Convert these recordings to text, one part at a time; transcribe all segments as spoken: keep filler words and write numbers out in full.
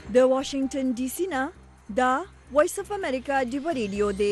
د واشنگټن ډي سي نه دا وایس اف امریکا ډیو ریډیو دی.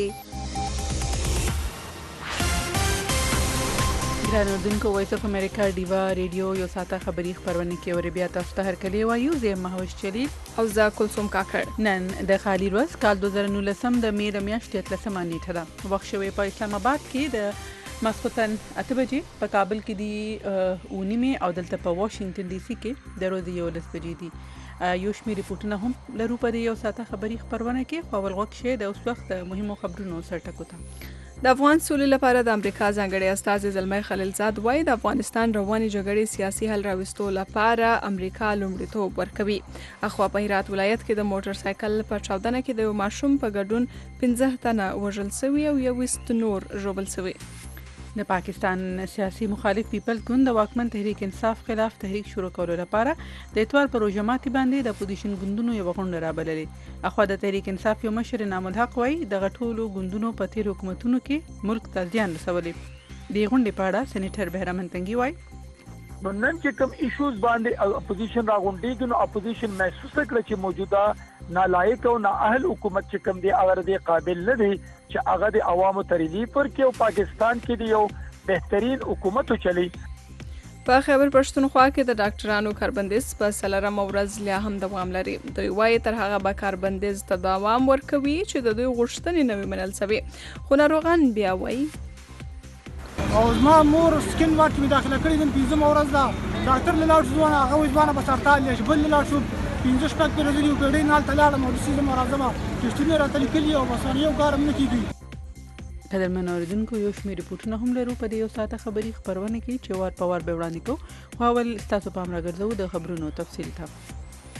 ګران اردوونکو، وایس اف امریکا ډیوا ریډیو یو ساعته خبری خبرونه کې اوري. بیا تاسو ته هر کلی وایو. زه مهوش چلیل او زه کلثوم کاکړ. نن د خالی ورځ کال دوه زره نولسم د می د میاشتې اتلسمه نیټه ده. وخت شوی په اسلام آباد کې د ماسختن اته بجې، په کابل کې دی او نیمه او دلته په واشنگټن ډي سي کې د ورځې یولس بجې دي. یو شمېر ریپورتونه هم لرو په یو ساعته خبری خبرونه کې. په اول وخت شه د اوس وخت مهمو خبرونو سره ټکو ته. د افغان سولې لپاره د امریکا ځانګړي استازي زلمی خلیلزاد وایي د افغانستان رواني جګړې سیاسي حل راوستو لپاره امریکا لومړیتوب ورکوي. اخوا په هرات ولایت کې د موټر سایکل په چاودنه کې د یو ماشوم په ګډون پنځه تنه وژل شوي او یو ویست نور ژوبل شوي. د پاکستان سیاسي مخالف پیپل ګوند د واکمن تحریک انصاف خلاف تحریک شروع کولو لپاره د اتوار پر روزه ماتي باندې د اپوزیشن ګوندونو یو غونډه رابللې. اخوا د تحریک انصاف یو مشر نامد حق وایي د غټولو ګوندونو په تیر حکومتونو کې ملک ته زیان رسولي. د غونډې په اړه سېنیټر بهرام تنګي وایي نو نن چې کوم ایشوز باندې اپوزیشن راغونډېږي نو اپوزیشن محسوس کړي چې موجوده نالایق او نااهل حکومت چې کوم دی هغه د قابل نه دی چې هغه د عوامو ته ریلیف ورکړي او پاکستان کې دی یو بهترین حکومت چلی. په خیبر پښتونخوا کې د ډاکټرانو کاربندیز په څلورم ورځ لا هم دوام لري. دوی وايي تر هغه به کاربندیز ته دوام ورکوي چې د دوی غوښتنې نه وي منل شوي. خو ناروغان بیا وايي او زما مور سکین وارد کې داخله کړې دي پنځم ورځ ده. ډاکټر لاړ شو هغه وایي ځوانه بس هړتال یې بل لاړ شو پنځه شپږ ورځې یو ګډې نال تلاړم او سیزم راځم چې راته لیکلي او بس یو کار نه کیږي. قدرمن اوریدونکو، یو شمېر ریپورتونه هم لرو په دې یو ساعته خبری خبرونه کې چې وار په وار به وړاندې کوو. خو اول ستاسو پام راګرځو د خبرونو تفصیل ته.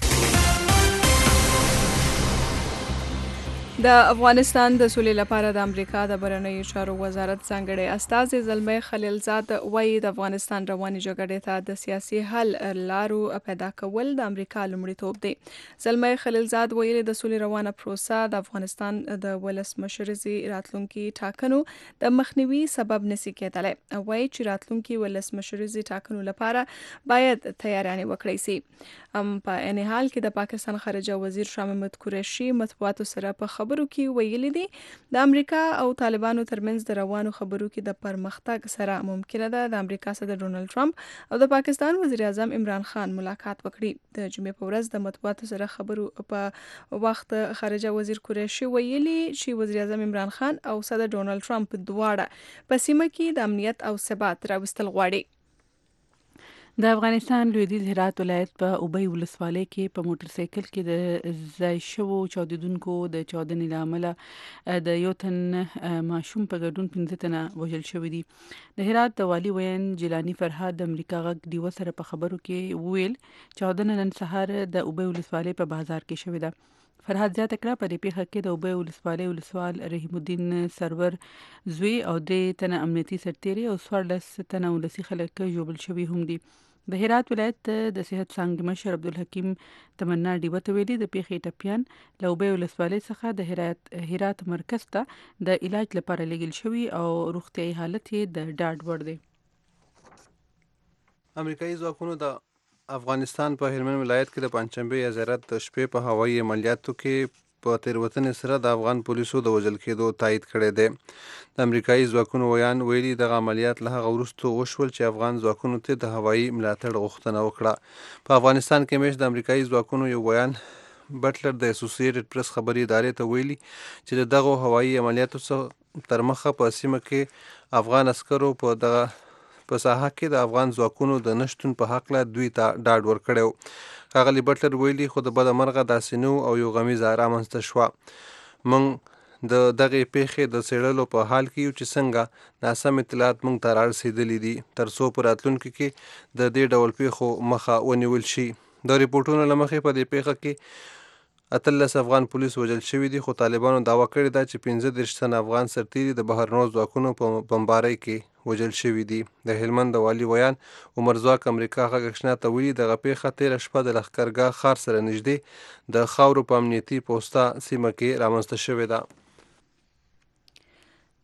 د افغانستان د سولې لپاره د امریکا د بهرنیو چارو وزارت ځانګړي استازي زلمی خلیلزاد وایي د افغانستان رواني جګړې ته د سیاسي حل لارو پیدا کول د امریکا لومړیتوب دی. زلمی خلیلزاد ویلي د سولې روانه پروسه د افغانستان د ولسمشرزي راتلونکي ټاکنو د مخنیوي سبب نشي کېدلی. وایي چې راتلونکي ولسمشرزي ټاکنو لپاره باید تیارانې وکړي سي. ام په ان حال کې د پاکستان خارجه وزیر شاه محمود قریشي مطبوعاتو سره په خبرو کې ویلي دي د امریکا او طالبانو ترمنځ د روانو خبرو کې د پرمختګ سره ممکنه ده د امریکا صدر ډونالد ټرمپ او د پاکستان وزیر اعظم عمران خان ملاقات وکړي. د جمعې په ورځ د مطبوعاتو سره خبرو په وخت خارجه وزیر قریشي ویلي چې وزیر اعظم عمران خان او صدر ډونالد ټرمپ دواړه په سیمه کې د امنیت او ثبات راوستل غواړي. د افغانستان لویدیځ هرات ولایت په اوبې ولسوالۍ کې په موټر سایکل کې د ځای شوو چاودیدونکو د چاودنې له امله د یو تن ماشوم په ګډون پنځه تنه وژل شوي دي. د هرات د والي وین جیلانی فرهاد د امریکا غږ ډیوه سره په خبرو کې وویل چاودنه نن سهار د اوبې ولسوالۍ په بازار کې شوې ده. فرهاد زیاته کړه په دې پیښه کې د اوبې ولسوالۍ ولسوال رحیم الدین سرور زوی او درې تنه امنیتي سرتیري او څوارلس تنه ولسي خلک ژوبل شوي هم دي. د هرات ولایت د صحت څانګې مشر عبدالحکیم تمنا ډیوه ته ویلي د پیښې ټپیان له اوبې ولسوالۍ څخه د هرات هرات مرکز ته د علاج لپاره لیږل شوي او روغتیايي حالت یې د ډاډ وړ دی. امریکایي ځواکونو د افغانستان په هلمند ولایت کې د پنجشنبې یا زیارت د شپې په هوایي عملیاتو کې په تیروتنې سره د افغان پولیسو د وژل کېدو تایید کړی دی. د امریکایي ځواکونو ویان ویلي دغه عملیات له هغه وروسته وشول چې افغان ځواکونو ته د هوایي ملاتړ غوښتنه وکړه. په افغانستان کې مېشت د امریکایي ځواکونو یو ویان بټلر د اسوسییټډ پریس خبري ادارې ته ویلي چې د دغه هوایي عملیاتو څخه تر مخه په سیمه کې افغان عسکرو په دغه په ساحه کې د افغان ځواکونو د نشتون په حق له دوی ته ډاډ ورکړی. ښاغلي بټلر ویلي خو د بده مرغه داسې نه او یو غمیزه رامنځته شوه. موږ د دغې پیښې د څېړلو په حال کې یو چې څنګه ناسم اطلاعات موږ ته رارسېدلي دي تر څو په راتلونکي کې د دې ډول پیښو مخه ونیول شي. د ریپورټونو له مخې په دې پیښه کې اتلس افغان پولیس وژل شوي دي خو طالبانو دعوه کړې ده چې پنځه دېرش تنه افغان سرتیري د بهرنیو ځواکونو په بمبارۍ کې وژل شوي دي. د هلمند د والي ویان عمر ځواک امریکا غږ اشنا ته ویلي دغه پیښه تېره شپه د لښکرګاه ښار سره نږدې د خاورو په امنیتي پوسته سیمه کې رامنځته شوې ده.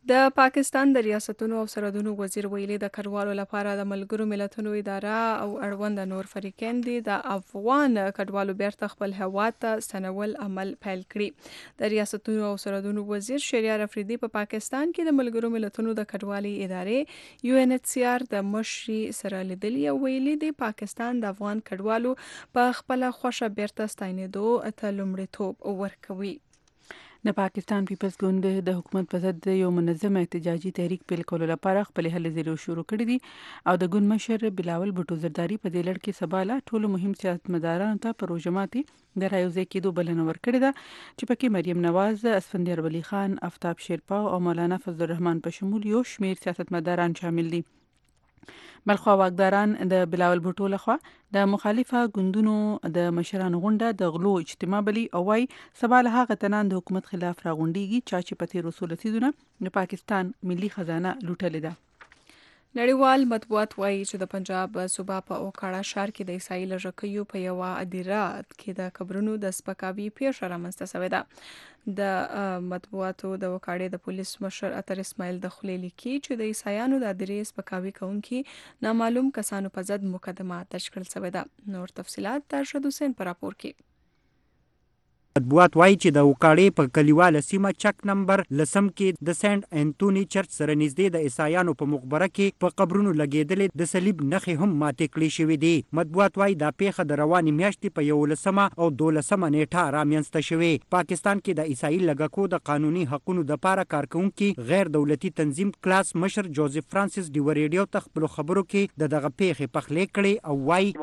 د پاکستان د ریاستونو او سرحدونو وزیر ویلي د کډوالو لپاره د ملګرو ملتونو اداره او اړوند نور فریقین دي د افغان کډوالو بیرته خپل هیواد ته ستنول عمل پیل کړي. د ریاستونو او سرحدونو وزیر شهریار افریدي په پا پاکستان کې د ملګرو ملتونو د کډوالي ادارې یو ان ایچ سی آر د مشري سره لیدلي او ویلي دی پاکستان د افغان کډوالو په خپل خوښه بیرته ستنېدو ته لومړیتوب ورکوي. د پاکستان پیپلز ګوند د حکومت په ضد یو منظم احتجاجي تحریک پیل کولو لپاره خپل هلې ځلې شروع کړې دي او د ګوند مشر بلاول بټو زرداری په دې لړ کې سباله ټولو مهم سیاستمدارانو ته په روژه ماتي د رايوځای کېدو بلنه ورکړې ده چې پکې مریم نواز، اسفندیار ولی خان، آفتاب شیرپا او مولانا فضل الرحمن په شمول یو شمیر سیاستمداران شامل دي. بلخوا واکداران د بلاول بھټو لخوا د مخالفه ګوندونو د مشرانو غونډه د غلو اجتماع بلی او وايي سبا له هغه تنان د حکومت خلاف راغونډيږي چا چې په تیرو څو لسیزونه د پاکستان ملي خزانه لوټلې ده. نړیوال مطبوعات وایي چې د پنجاب صوبا په اوکاړه ښار کې د عیسائی لږکیو په یوه ادیره کې د قبرونو د سپکاوي پیښه رامنځته شوې ده. د مطبوعاتو د اوکاړې د پولیس مشر اتر اسماعیل د خولې لیکي چې د عیسایانو د ادیرې سپکاوي کوونکي نامعلوم کسانو په ضد مقدمه درج کړل شوې ده. نور تفصيلات د ارشد حسین پر راپور کې. مطبوعات وایي چې د اوکاړې په کلیواله سیمه چک نمبر لسم کې د سینټ انټونی چرچ سره نږدې د عیسایانو په مقبره کې په قبرونو لګېدلې د صلیب نښې هم ماتې کړې شوې دي. مطبوعات وایي دا پیښه د روانې میاشتې په یولسمه او دولسمه نیټه رامنځته شوې. پاکستان کې د عیسائی لږکو د قانوني حقونو دپاره کارکوونکي غیر دولتي تنظیم کلاس مشر جوزف فرانسیس ډیو ریډیو ته خپلو خبرو کې د دغه پیښې پخلی کړې او وایي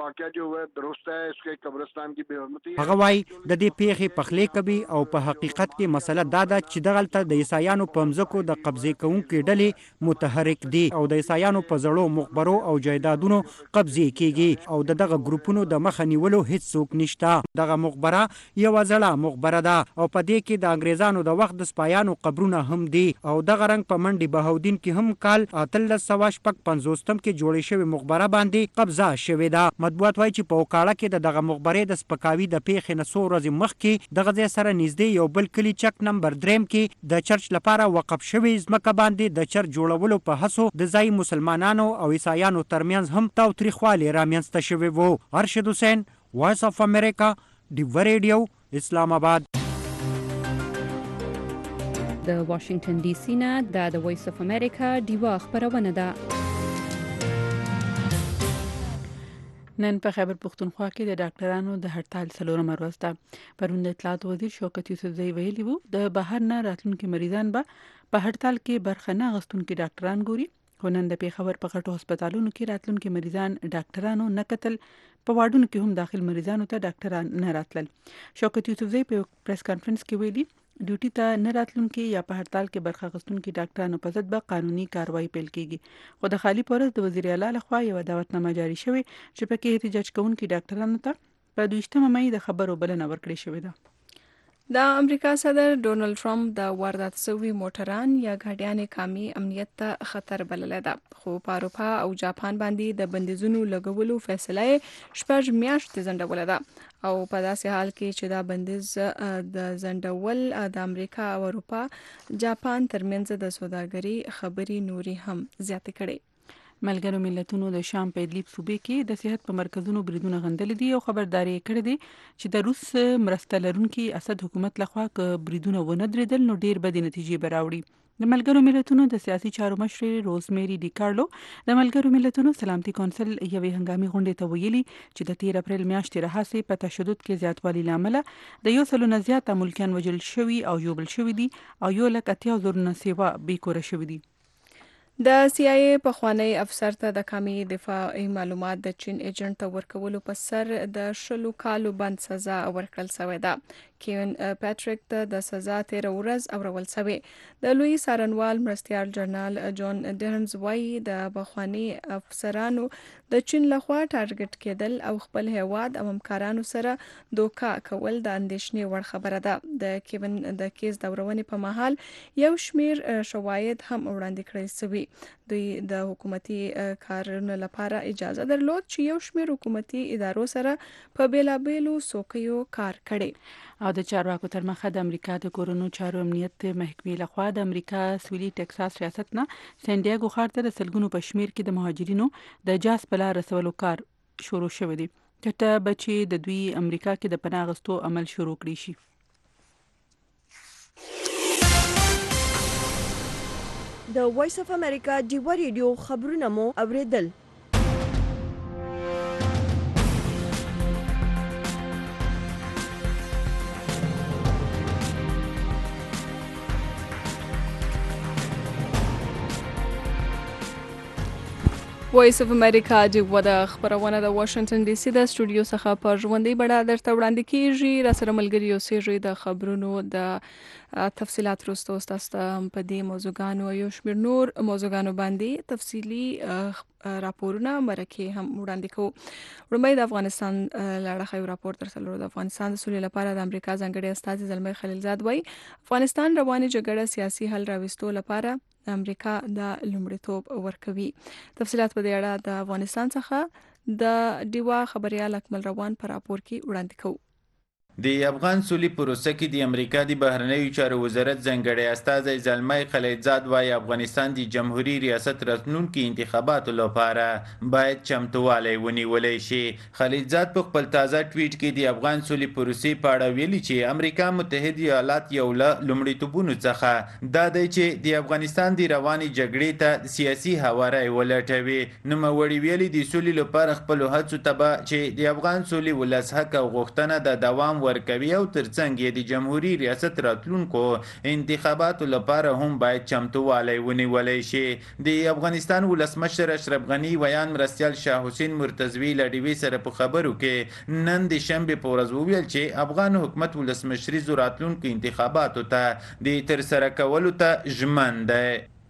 هغه وایي د دې پیښې پخلی کوي او په حقیقت کې مسله دا ده چې دغلته د عیسایانو په مځکو د قبضې کوونکې ډلې متحرک دي او د عیسایانو په زړو مقبرو او جایدادونو قبضې کیږي او د دغه ګروپونو د مخه نیولو هیڅ څوک نشته. دغه مقبره یوه زړه مقبره ده او په دې کې د انګریزانو د وخت د سپایانو قبرونه هم دي او دغه رنګ په منډي بهاودین کې هم کال اتلس سوه شپږ پنځوستم کې جوړې شوې مقبره باندې قبضه شوې ده. مطبوعات وایي چې په اوکاړه کې د دغه مقبرې د سپکاوي د پیښې نه څو ورځې مخکې دغه ځای سره نږدې یو بل کلي چک نمبر دریم کې د چرچ لپاره وقف شوی ځمکه باندې د چرچ جوړولو په هڅو د ځایي مسلمانانو او عیسایانو ترمنځ هم تاوتریخوالی رامنځته شوی و. ارشد حسین، وایس اف امریکا، ډیو ریډیو، اسلام آباد. د واشنگټن ډي سي نه د وایس اف امریکا ډیو خبرونه ده. نن په خیبر پختونخوا کې د ډاکټرانو د هړتال څلورمه ورځ ده. پرون د اطلاعات وزیر شوکت یوسفزئی ویلي وو د بهر نه راتلونکي مریضان به په هړتال کې برخه نه اخیستونکي ډاکټران ګوري. خو نن د پیښور په غټو هسپتالونو کې راتلونکي مریضان ډاکټرانو نه کتل، په واډونو کې هم داخل مریضانو ته ډاکټران نه راتلل. شوکت یوسفزئی په پریس کانفرنس کې ویلي ډیوټي ته نه راتلونکي یا په هړتال کې برخه اخیستونکي ډاکټرانو په ضد به قانوني کاروایی پیل کیږي. خو د خالی پورز د وزیر اعلی لخوا یو دعوتنامه جاری شوې چې پکې احتجاج کوونکي ډاکټرانو ته په دویشتمه مې د خبرو بلنه ورکړې شوې ده. د امریکا صدر ډونالد ټرمپ د واردات شوي موټران یا ګاډیانې کامي امنیت ته خطر بللی ده. خو په اروپا او جاپان باندې د بندیزونو لګولو فیصله شپږ میاشتې ځنډولې ده او په داسې حال کې چې دا بندیز د ځنډول د امریکا او اروپا جاپان ترمنځ د سوداګرۍ خبرې نوري هم زیاتې کړي. ملګرو ملتونو د شام په ادلیب صوبې کې د صحت په مرکزونو بریدونه غندل دي او خبرداري کړې دي چې د روس مرسته لرونکي اسد حکومت لخوا ک بریدونه ونه درېدل نو ډیر بد نتیجې براوړي. د ملګرو ملتونو د سیاسي چارو مشر روزمیری ډي کارلو د ملګرو ملتونو سلامتي کونسل یوې هنګامي غونډې ته ویلي چې د تیر اپریل میاشتې راهیسې په تشدد کې زیاتوالی لامل د یو سلو نه زیات ملکیان وژل شوي او ژوبل شوي دي او یو لک اتیا زره نه سیوا بیکوره شوي دي. د سی آی ای پخوانی افسر ته د کامي دفاعي معلومات د چین ایجنټ ته ورکولو په سر د شلو کالو بند سزا ورکړل شوې ده. کیون پیټریک ته د سزا تیر ورځ اورول شوې. د لوی سارنوال مرستيال جنرال جون ډیرنز وایي د پخوانی افسرانو د چین لخوا ټارګټ کېدل او خپل هیواد او همکارانو سره دوکا کول د اندېښنې وړ خبره ده. د کیون د کیس دورونې په مهال یو شمیر شواهد هم وړاندې کړل شوي ورکوي. دوی د حکومتي کارونو لپاره اجازه درلود چې یو شمېر حکومتي ادارو سره په بیلابیلو څوکیو کار کړي. او د چارواکو تر مخه د امریکا د کورونو چارو امنیت محکمې لخوا د امریکا سویلي ټکساس ریاست نه سانډیاګو ښار ته د سلګونو په شمیر کې د مهاجرینو د جاز په لار رسولو کار شروع شوی دی. چټه بچي د دوی امریکا کې د پناه غوښتو عمل شروع کړی شي. د وایس اف امریکا ډیوا ریډیو خبرونه مو اوریدل. وایس اف امریکا ډیوا د خبرونه د واشنگټن ډي سي د سټوډیو څخه په ژوندۍ بڼه درته وړاندې کیږي. را سره ملګری اوسېږي د خبرونو د تفصيلات وروسته تاسو ته په دې موضوعګانو او یو شمېر نور موضوعګانو باندې تفصيلي راپورونه مرکه هم وړاندې کوو. وړاندې د افغانستان لړخه یو راپور ترسره د افغانستان د سولې لپاره د امریکا ځانګړي استازي زلمي خلیلزاد وایي افغانستان رواني جګړه سیاسي حل راوستو لپاره امریکا د لومړیتوب ورکوي. تفصيلات په دې اړه د افغانستان څخه د ډیوا خبريال اکمل روان پر راپور کې وړاندې کوو. د افغان سولې پروسه کې د امریکا د بهرنیو چارو وزارت ځانګړی استازی زلمي خلیلزاد وايي افغانستان د جمهوریت ریاست راتلونکي انتخاباتو لپاره باید چمتووالی ونیولی شي. خلیلزاد په خپل تازه ټویټ کې د افغان سولې پروسې په اړه ویلي چې امریکا متحده ایالات یو له لومړیتوبونو څخه دا دی چې د افغانستان د رواني جګړې ته سیاسي هواری ولټوي. نوموړي ویلي د سولې لپاره خپل هڅو ته به چې د افغان سولې ولس حق او غوښتنه د دوام ورکوي او ترڅنګ یې د جمهوریت ریاست راتلونکو انتخاباتو لپاره هم باید چمتووالی ونیولی شي. د افغانستان ولسمشر اشرف غني ویان مرستیال شاه حسین مرتضوی له ډیوې سره په خبرو کې نن د شنبې په ورځ وویل چې افغان حکومت ولسمشریزو راتلونکو انتخاباتو ته د ترسره کولو ته ژمن دی.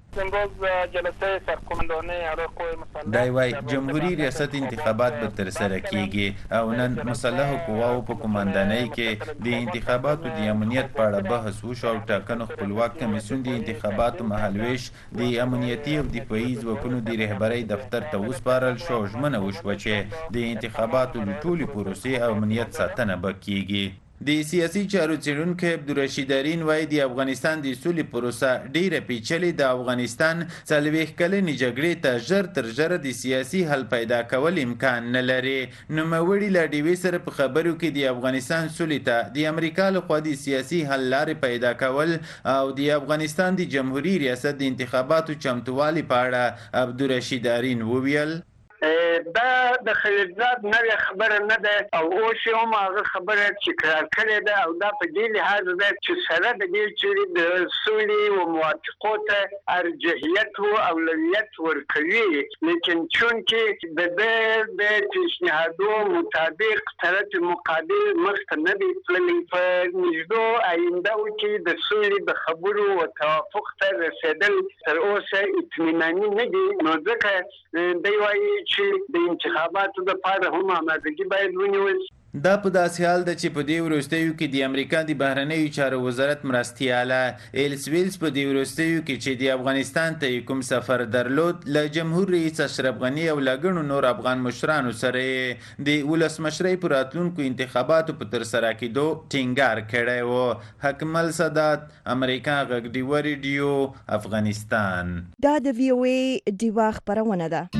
دا وايي جمهوریت ریاست انتخابات به ترسره کیږي او نن مسلحو قواو په قوماندانۍ کې د انتخاباتو د امنیت په اړه بحث وشو او ټاکنو خپلواک کمیسیون د انتخاباتو مهالویش د امنیتي او دفاعي ځواکونو د رهبرۍ دفتر ته وسپارل شو. ژمنه وشوه چې د انتخاباتو د ټولې پروسې او امنیت ساتنه به کیږي. د سیاسي چارو څېړونکی عبدالرشید ارین وایي د افغانستان د سولې پروسه ډیره پیچلې د افغانستان څلوېښت کلنې جګړې ته ژر تر ژره د سیاسي حل پیدا کول امکان نه لري. نوموړي له ډیوې سره په خبرو کې د افغانستان سولې ته د امریکا لخوا د سیاسي حل لارې پیدا کول او د افغانستان د جمهوریت ریاست د انتخاباتو چمتووالي په اړه عبدالرشید ارین وویل دا د خلیلزاد نوې خبره نه ده او اوس هم هغه خبره تکرار کړې ده او دا په دې لحاظ ده چې سره د دې چې د سولې او موافقو ته ارجحیت او اولویت ورکوي، لیکن چون کې د دې د پیشنهادو مطابق طرف مقابل مخته نه دی تللی په نږدې آینده کې د سولې د خبرو او توافق ته رسیدل تر اوسه اطمیناني نه دي. نو ځکه دی وايي چې د انتخاباتو لپاره هم آمادګي باید ونیول شي. دا په داسې حال ده چې په دې وروستیو کې د امریکا د بهرنیو چارو وزارت مرستیاله ایلس ویلز په دې وروستیو کې چې د افغانستان ته کوم سفر درلود له جمهور رئیس اشرف غني او لګڼو نور افغان مشرانو سره د ولسمشرۍ په راتلونکو انتخاباتو په ترسره کېدو ټینګار کړی و. حکمل سادات، امریکا غږ ډیوا ریډیو، افغانستان. دا د وی او ای ډیوا خبرونه ده.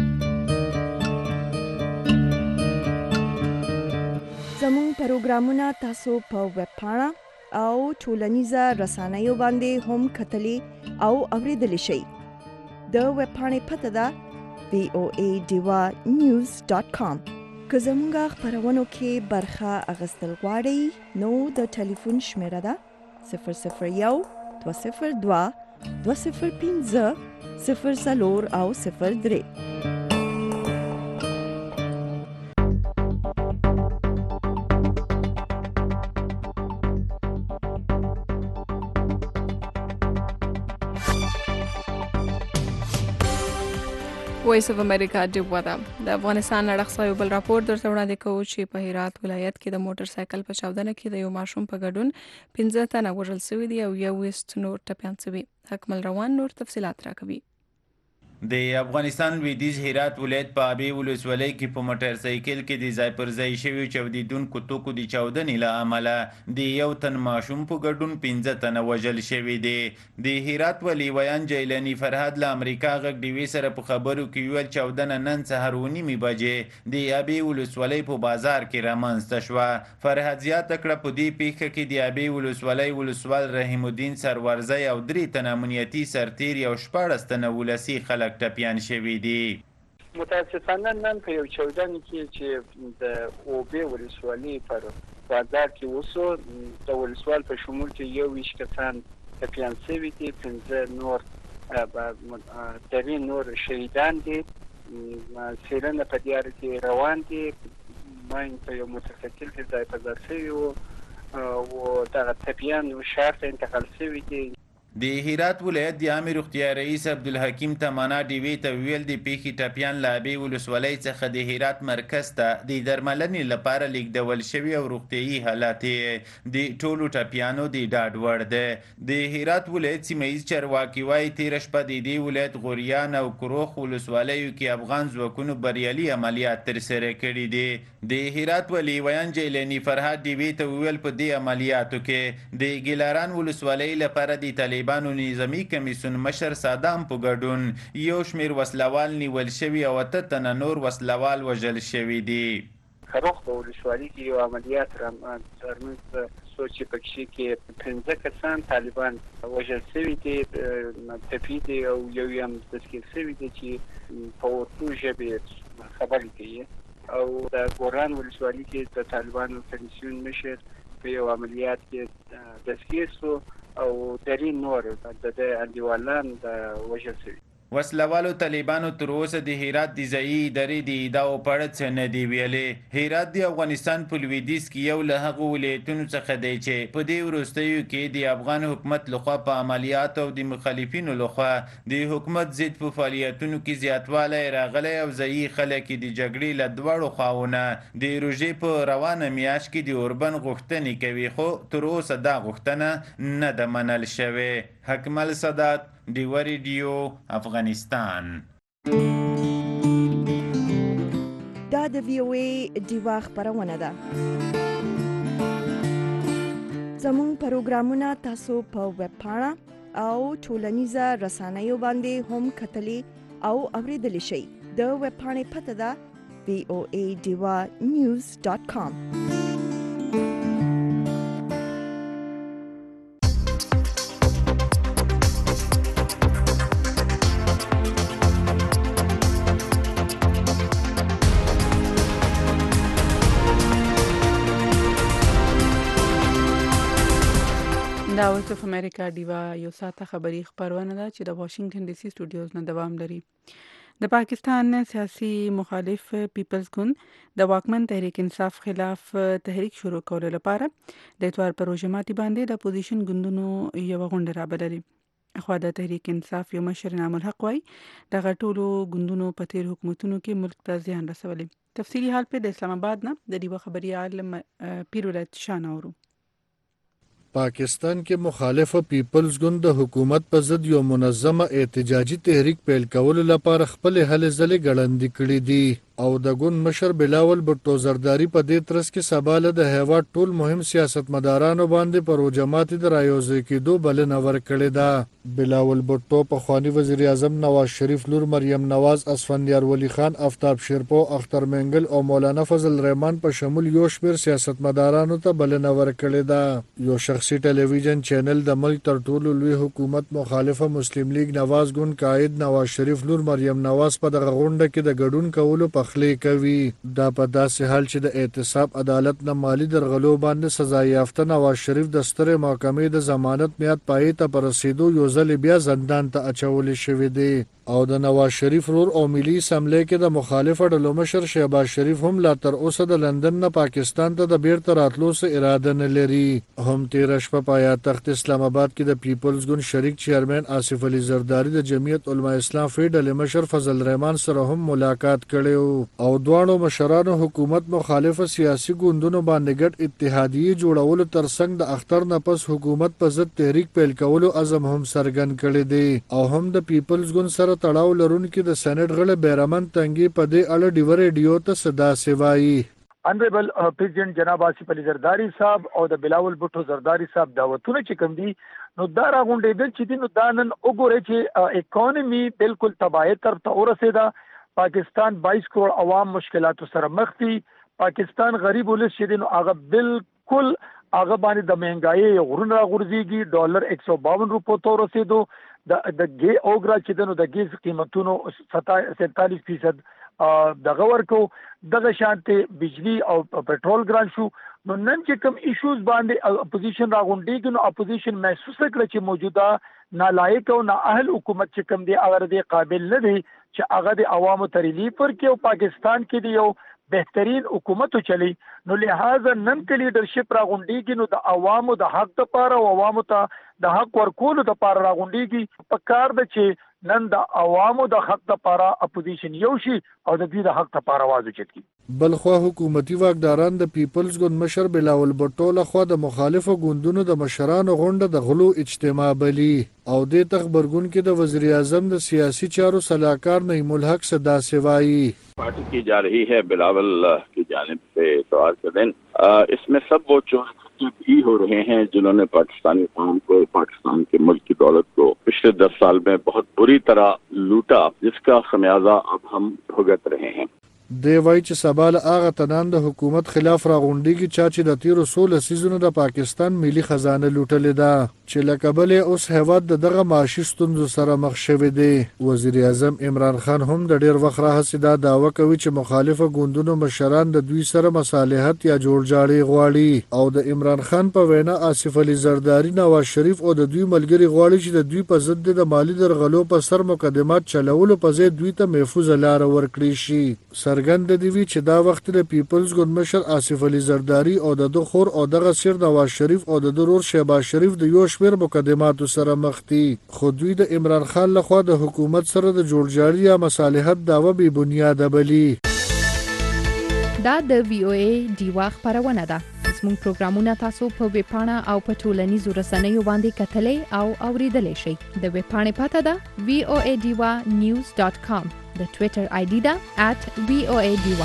زمون پروګرامونه تاسو په ویب پاڼه او ټولنیزه رسنیو باندې هم کتلی او اوریدلی شئ. د ویب پاڼې پته ده وی او ای ډیوا نیوز ډاټ کام. که زمونږ خپرونو کې برخه اخیستل غواړئ نو د ټلیفون شمیره ده صفر صفر یو دوه صفر دوه دوه صفر پنځه صفر څلور او صفر درې. وایس اف امریکا ډیوا ده. د افغانستان اړخ یو بل راپور درته وړاندې کوو چې په هرات ولایت کې د موټر سایکل په چاودنه کې د یو ماشوم په ګډون پنځه تنه وژل شوي دي او یو ویست نور ټپیان شوي. حکمل روان نور تفصيلات راکوي. د افغانستان لویدیځ هرات ولایت په ابي ولسوالۍ کې په موټر سایکل کې د ځای پر ځای شوي چاودیدونکو توکو د چاودنې له امله د یو تن ماشوم په ګډون پنځه تنه وژل شوي دي. د هرات ولي ویان جیلاني فرهاد له امریکا غږ ډیوي سره په خبرو کې ویل چاودنه نن سهار اوه نیمې بجې د ابي ولسوالۍ په بازار کې رامنځته شوه. فرهاد زیاته کړه په دې پیښه کې د ابي ولسوالۍ ولسوال رحیم الدین سرورزی او درې تنه امنیتي سرتیر او شپاړس تنه ولسي خلک ټپیان شوي دي. متاسفانه نن په یو چاودنه کې چې د اوبې ولسوالۍ پر بازار کې وسو د ولسوال په شمول کې یو ویشت کسان ټپیان شوي دي، پنځه نور درې نور شهیدان دي. څېړنه په دې اړه کې روان دي. ماین په یو موټرسایکل کې ځای په ځای شوي وو او دغه ټپیان ښار ته انتقال شوي دي. د هرات ولایت د عامې روغتیا رئیس عبدالحکیم تمانا ډیوي ته ویل د پیښې ټپیان له ابي ولسوالۍ څخه د هرات مرکز ته د درملنې لپاره لیږدول شوي او روغتیایي حالات یې د ټولو ټپیانو د ډاډ وړ دی. د هرات ولایت سیمه ییز چارواکي وایي تېره شپه د دې ولایت غوریان او کروخ ولسوالیو کې افغان ځواکونو بریالي عملیات ترسره کړي دي. د هرات ولي ویان جیلاني فرهاد ډیوي ته ویل په دې عملیاتو کې د ګیلاران ولسوالۍ لپاره د طالبانو نظامي کمیسیون مشر صادام په ګډون یو شمېر وسلوال نیول شوي او اته تنه نور وسلوال وژل شوي دي. کروخ په ولسوالۍ کې یو عملیات رامنځته شو چې پکې کې پنځه کسان طالبان وژل شوي دي، ټپي دي او یو یې هم تسکیر شوي دي چې په اردو ژبې خبرې کوي. او د ګوران ولسوالۍ کې د طالبانو کمیسیون مشر په یو عملیات کې تسکیر شو او درې نور د انډیوالان د وژل شوي. وسلوالو طالبانو تر اوسه د هرات د ځایي ادارې د ادعاو په اړه څه نه دي ویلي. هرات د افغانستان په لویدیځ کې یو له هغو ولایتونو څخه دی چې په دې وروستیو کې د افغان حکومت لخوا په عملیاتو او د مخالفینو لخوا د حکومت ضد په فعالیتونو کې زیاتوالی راغلی او ځایي خلک د جګړې له دواړو خواوونه د روژې په روانه میاشت کې د اوربند غوښتنې کوي، خو تر اوسه دا غوښتنه نه ده منل شوې. حکمل صدات، ډیوه ریډیو، افغانستان. دا د وی او ای ډیوه خپرونه ده. زموږ پروګرامونه تاسو په ویب پاڼه او ټولنیزه رسنیو باندې هم کتلی او اوریدلی شئ. د ویب پاڼې پته ده وی او ای ډیوه نیوز ډاټ کام. دا وایس اف امریکا ډیوا یو ساته خبری خبرونه ده چې د واشنگټن ډي سي سټوډیوز نه دوام لري. د پاکستان سیاسي مخالف پیپلز ګوند د واکمن تحریک انصاف خلاف تحریک شروع کولو لپاره د اتوار پر روزماتي باندې د اپوزیشن ګوندونو یو غونډه رابلري. خو د تحریک انصاف یو مشر نام الحق وای د غټولو ګوندونو په تیر حکومتونو کې ملک ته زیان رسولي. تفصیلی حال په د اسلام آباد نه د دیو خبري عالم پیرولت شانورو. پاکستان کې مخالف پیپلز ګوند د حکومت په ضد یو منظمه احتجاجي تحریک پیل کولو لپاره خپل هلې ځلې ګړندې کړې دي او د ګوند مشر بلاول بټو زرداری په دې ترڅ کې سباله د هیواد ټول مهم سیاستمدارانو باندې پر جماعت د رایوځي کېدو بلنه ورکړې ده. بلاول بټو په خواني وزیر اعظم نواز شریف لور مریم نواز، اسفندیار ولی خان، آفتاب شیرپو، اختر منګل او مولانا فضل الرحمن په شمول یو شمېر سیاستمدارانو ته بلنه ورکړې ده. یو شخصي ټلویزیون چینل د ملک تر ټولو لوی حکومت مخالفه مسلم لیگ نواز ګوند قائد نواز شریف لور مریم نواز په دغه غونډه کې د ګډون کولو پخلی کوي. دا په داسې حال چې د اعتصاب عدالت نه مالی درغلو باندې سزا یافته نواز شریف د سترې محکمې د ضمانت میعاد پای ته پر رسیدو یو ځل بیا زندان ته اچول شوی دی او د نواز شریف رور او ملي اسمبلی کې د مخالف ډلو مشر شهباز شریف هم لا تر اوسه د لندن نه پاکستان ته د بیرته راتلو څخه اراده نه لري. هم تیر شپه په تخت اسلام آباد کې د پیپلز ګوند شریک چیرمن آصف علي زرداری د جمعیت علماء اسلام فی ډلې مشر فضل الرحمن سره هم ملاقات کړي او دوانو مشرانو حکومت مخالف سیاسي ګوندونو باندې ګډ اتحادیه جوړولو ترڅنګ د اختر نه پس حکومت په ضد تحریک پیل کولو عزم هم څرګند کړی دی او هم د پیپلز ګوند سره سره تړاو لرونکي د سېنات غړي بیرمن تنګي په دې اړه ډیو ریډیو ته صدا سوایي. انریبل پریزیډنټ جناب آصف علي زرداری صاحب او د بلاول بوټو زرداری صاحب دعوتونه چې کوم دي نو دا راغونډېدل چې دي نو دا نن وګورئ چې اکانومي بالکل تباہي طرف ته ورسېده. پاکستان باییس کروڑ عوام مشکلاتو سره مخ دي. پاکستان غریب ولس چې دي نو هغه بالکل هغه باندې د مهنګایي غرونه راغورځېږي. ډالر ایک سو باون روپو ته ورسېدو. د د ګي اوګرا چې دنو د ګیس قیمتونو سینتالیس فیصد دغه ورکو. دغه شانته بجلی او پټرول ګران شو. نو نن چې کوم ایشوز باندې اپوزیشن راغونډېږي نو اپوزیشن محسوس کړ چې موجوده نالایق او نااهل حکومت چې کوم دی هغه د قابل نه دی چې هغه د عوامو ته ریلیف ورکړي او پاکستان کې دی یو بهترین حکومت چلی. نو لہذا نن کې لیډرشپ راغونډېږي نو د عوامو د حق لپاره او عوامو ته د حق ورکولو لپاره راغونډېږي. په کار ده چې نن د عوامو د حق لپاره اپوزیشن یو شي او د دوی د حق لپاره आवाज اوچت کړي. بلخوا حکومتي واکداران د پیپلز ګوند مشر بلاول بټو لخوا د مخالفو ګوندونو د مشرانو غونډه د غلو اجتماع بلی او د تخبرګون کې د وزیر اعظم د سیاسي چارو صلاحکار نعیم الحق صدا سوایی. पार्टी की जा रही है बिलावल की जानिब से इतवार के दिन, इसमें सब वो चोर भी हो रहे हैं जिन्होंने पाकिस्तानी कौम को, पाकिस्तान के मुल्क की दौलत को पिछले दस साल में बहुत बुरी तरह लूटा, जिसका खमियाजा अब हम भुगत रहे हैं. دی وای چې سبال هغه تنان د حکومت خلاف راغونډيږي چې د تیر سول سيزونو د پاکستان ملي خزانه لوټلې ده چې لکبل اوس هواد دغه معاشي ستونزو سره مخ شوی دی. وزیر اعظم عمران خان هم د ډیر وخت راهسې دا داوا کوي چې مخالفه ګوندونو مشران د دوی سره مصالحت یا جوړجاړي غواړي او د عمران خان په وینا آصف علي زرداری، نواز شریف او د دوی ملګری غواړي چې د دوی په ضد د مالی درغلو په سر مقدمات چلولو په ځای دوی ته محفوظ لار ورکړي شي. څرګند دی وی چې دا وخت د پیپلز ګوند مشر آصف علي زرداری او د دو خور او دغه سیر نواز شریف او د ضرور شهباز شریف د یو شمیر مقدماتو سره مخ دي. خو دوی د عمران خان لخوا د حکومت سره د جوړجاړي یا مصالحت داوا بې بنیاده بلی. دا د وی او ای ډیوا خبرونه ده. زموږ پروګرامونه تاسو په ویب پاڼه او په ټولنیزو رسنیو باندې کتلې او اوریدلای شئ. د ویب پاڼې پته ده وی او ای ډیوا نیوز ډاٹ کام. د ټویټر آی ډي ده ات وی او ای ډیوا.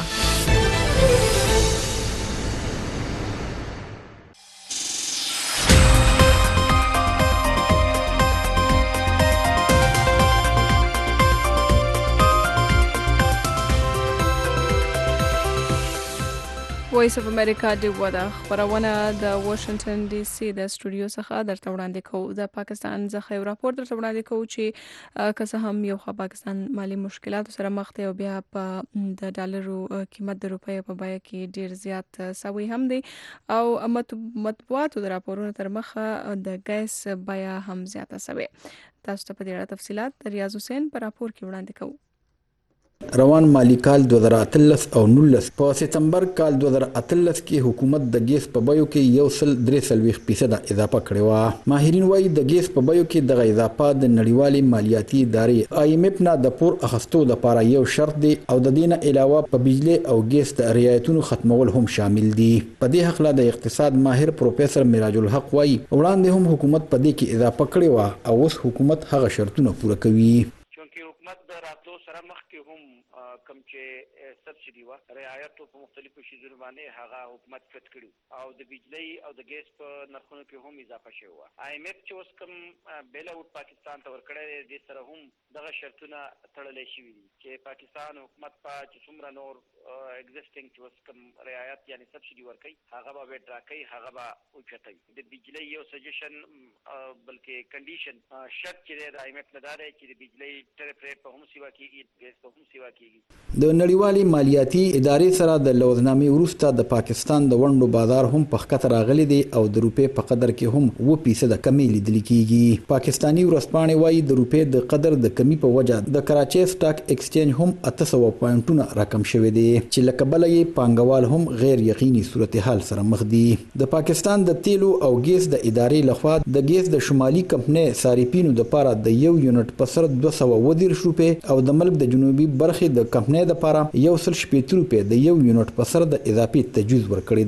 وایس اف امریکا دی ودا خبرونه د واشنگټن ډي سي د سټوډیو څخه درته وړاندې کوو. د پاکستان څخه یو راپور درته وړاندې کوو چې که څه هم یو خو پاکستان مالی مشکلاتو سره مخ دی او بیا په د ډالرو قیمت د روپیو په بیه کې ډیر زیات سوي هم دی او مطبوعاتو د راپورونو تر مخه د ګیس بیه هم زیاته سوي. تاسو ته په دې اړه تفصيلات ریاض حسین په راپور کې وړاندې کوو. روان مالی کال دو هزار اتلس او نولس په سپتمبر کال دو هزار اتلس کې حکومت د ګیس په بیو کې یو سل درې سلويخ فیصد اضافه کړې و. ماهرین وایي د ګیس په بیو کې د اضافه د نړیوالي مالیاتي ادارې آی ایم ایف نه د پور اخستو لپاره یو شرط دی او د دې نه علاوه په بجلی او ګیس د رعایتونو ختمول هم شامل دي. په دې حق له د اقتصاد ماهر پروفیسور میراج الحق وایي وړاندې هم حکومت په دې کې اضافه کړې و او اوس حکومت هغه شرطونه پوره کوي. کم چې سبسيډي وا رعایت په مختلفو شیزونو باندې هغه حکومت کټ کړو او د بجلی او د ګیس په نرخونو کې هم اضافه شوی و. آی ایم ایف چې اوس کوم بیل اوټ پاکستان ته ورکړی د سره هم دغه شرطونه تړلې شوی دي چې پاکستان حکومت په چې څومره نور ایگزیسټینګ چې اوس کوم رعایت یعنی سبسيډي ورکړي هغه به ویټ راکړي هغه به اوچتای. د بجلی یو سجیشن بلکې کنډیشن شرط چې د آی ایم ایف نه داري چې د بجلی ټریف ریټ په هم سیوا کیږي ګیس په هم سیوا کیږي. د نړیوالي مالیاتي ادارې سره د لوزنامې وروسته د پاکستان د ونډو بازار هم په خطر راغلی دی او د روپې په قدر کې هم و فیصد کمی لیدل کیږي. پاکستانی ورځپاڼې وايي د روپې د قدر د کمی په وجه د کراچي سټاک ایکسچینج هم اته سوه پوینټونه راکم شوی دی چې لکبل یې پانګوال هم غیر یقیني صورتحال سره مخ دي. د پاکستان د تیلو او ګیس د ادارې لخوا د ګیس د شمالي کمپنۍ صارفینو لپاره د یو یونټ په سر دوه سوه ودیرش روپې او د ملک د جنوبي برخې د کمپنۍ لپاره یو سل شپږ روپې د یو یونټ په سر د اضافي تجویز ورکړی دی.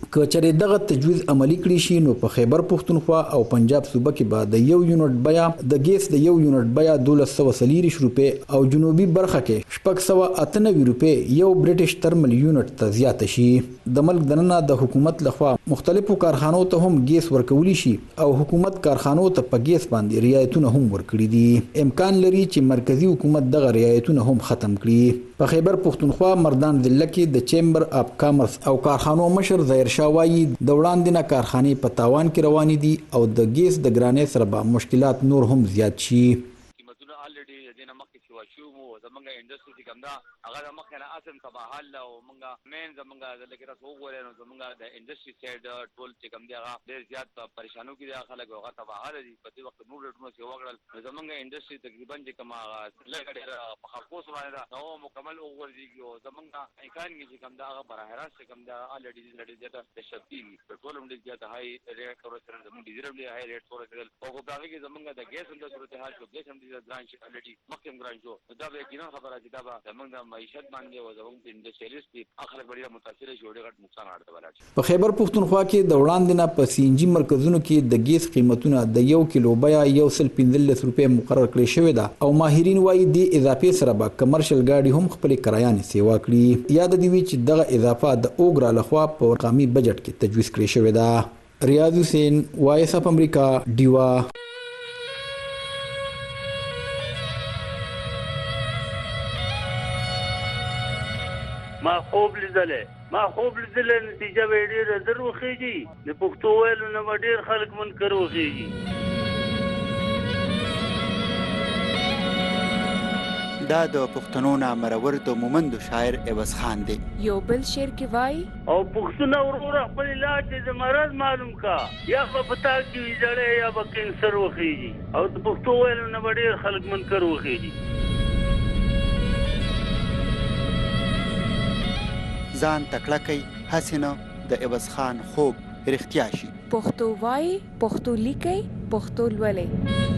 که چېرې دغه تجویز عملی کړی شي نو په خیبر پښتونخوا او پنجاب صوبه کې به د یو یونټ بیا د ګیس د یو یونټ بیا دولس سوه څلېرویشت روپۍ او جنوبي برخه کې شپږ سوه اته نوي روپۍ یو برټش ترمل یونټ ته زیاته شي. د ملک دننه د حکومت لخوا مختلفو کارخانو ته هم ګیس ورکولی شي او حکومت کارخانو ته په ګیس باندې رعایتونه هم ورکړي دي. امکان لري چې مرکزی حکومت دغه رعایتونه هم ختم کړي. په خیبر پښتونخوا مردان ضلع کې د چیمبر اف کامرس او کارخانو مشر ظاهر شاه وایي د وړاندې نه کارخانې په تاوان کې روانې دي او د ګیس د ګرانۍ سره به مشکلات نور هم زیات شي. قیمتونه الریډي د دې نه مخکې چې وشو مو زمونږ انډسټري چې کوم ده هغه د مخکې نه اصل تباهل او مونږ مین زمونږ د لکه تاسو وګورئ نو زمونږ د انډسټري سایډ ټول چې کوم دی هغه ډېر زیات پریشانو کې دي خلک هغه تباهل دي. په دې وخت نور ډېرونه چې وګړل زمونږ انډسټري تقریبا چې کوم هغه لږ ډېر په خپوس باندې دا نو مکمل وګورځي او زمونږ امکان کې چې کوم دا هغه براه راست چې کوم دا الریډي لړې زیاته د شپې پټرول هم ډېر زیات هاي ریټ سره سره زمونږ ډیزل هم هاي ریټ سره سره او په هغه کې زمونږ د ګیس هم د صورت حال شو ګیس هم ډېر ځان شي الریډي مخکې ګران شو دا به کینه خبره چې دا به زمونږ د معیشت باندې او زمونږ د انډستریالیست دي خلک ډېر متاثر شي او ډېر نقصان اړه ولاړ. په خیبر پښتونخوا کې د وړاندې نه په سی ان جی مرکزونو کې د ګیس قیمتونه د یو کیلو بیا یو سل پنځلس روپۍ مقرر کړی شوی ده او ماهرین وایي د اضافې سره به کمرشل ګاډي هم خپل کرایانې سیوا کړي. یاد دی چې دغه اضافه د اوګرا لخوا په قومي بجټ کې تجویز کړی شوی ده. ریاض حسین وایس اف امریکا ډیوا. ما خوب لیدلې ما خوب لیدلې نتیجه به ډېره در وخیږي د پښتو ویلو نه به ډېر خلک منکر وخیږي. دا د پښتنو نامرور د مومندو شاعر عوض خان دی. یو بل شعر کې وایي او پښتون ورور خپل علاج د مرض معلوم کا یا په پتا کې جړې یا به کینسر وخیږي او د پښتو ویلو نه به ډېر خلک منکر وخیږي. ځان تکړه کوي هسې نه د عوض خان خوب رښتیا شي. پښتو وایي پښتو لیکي پښتو لولئ.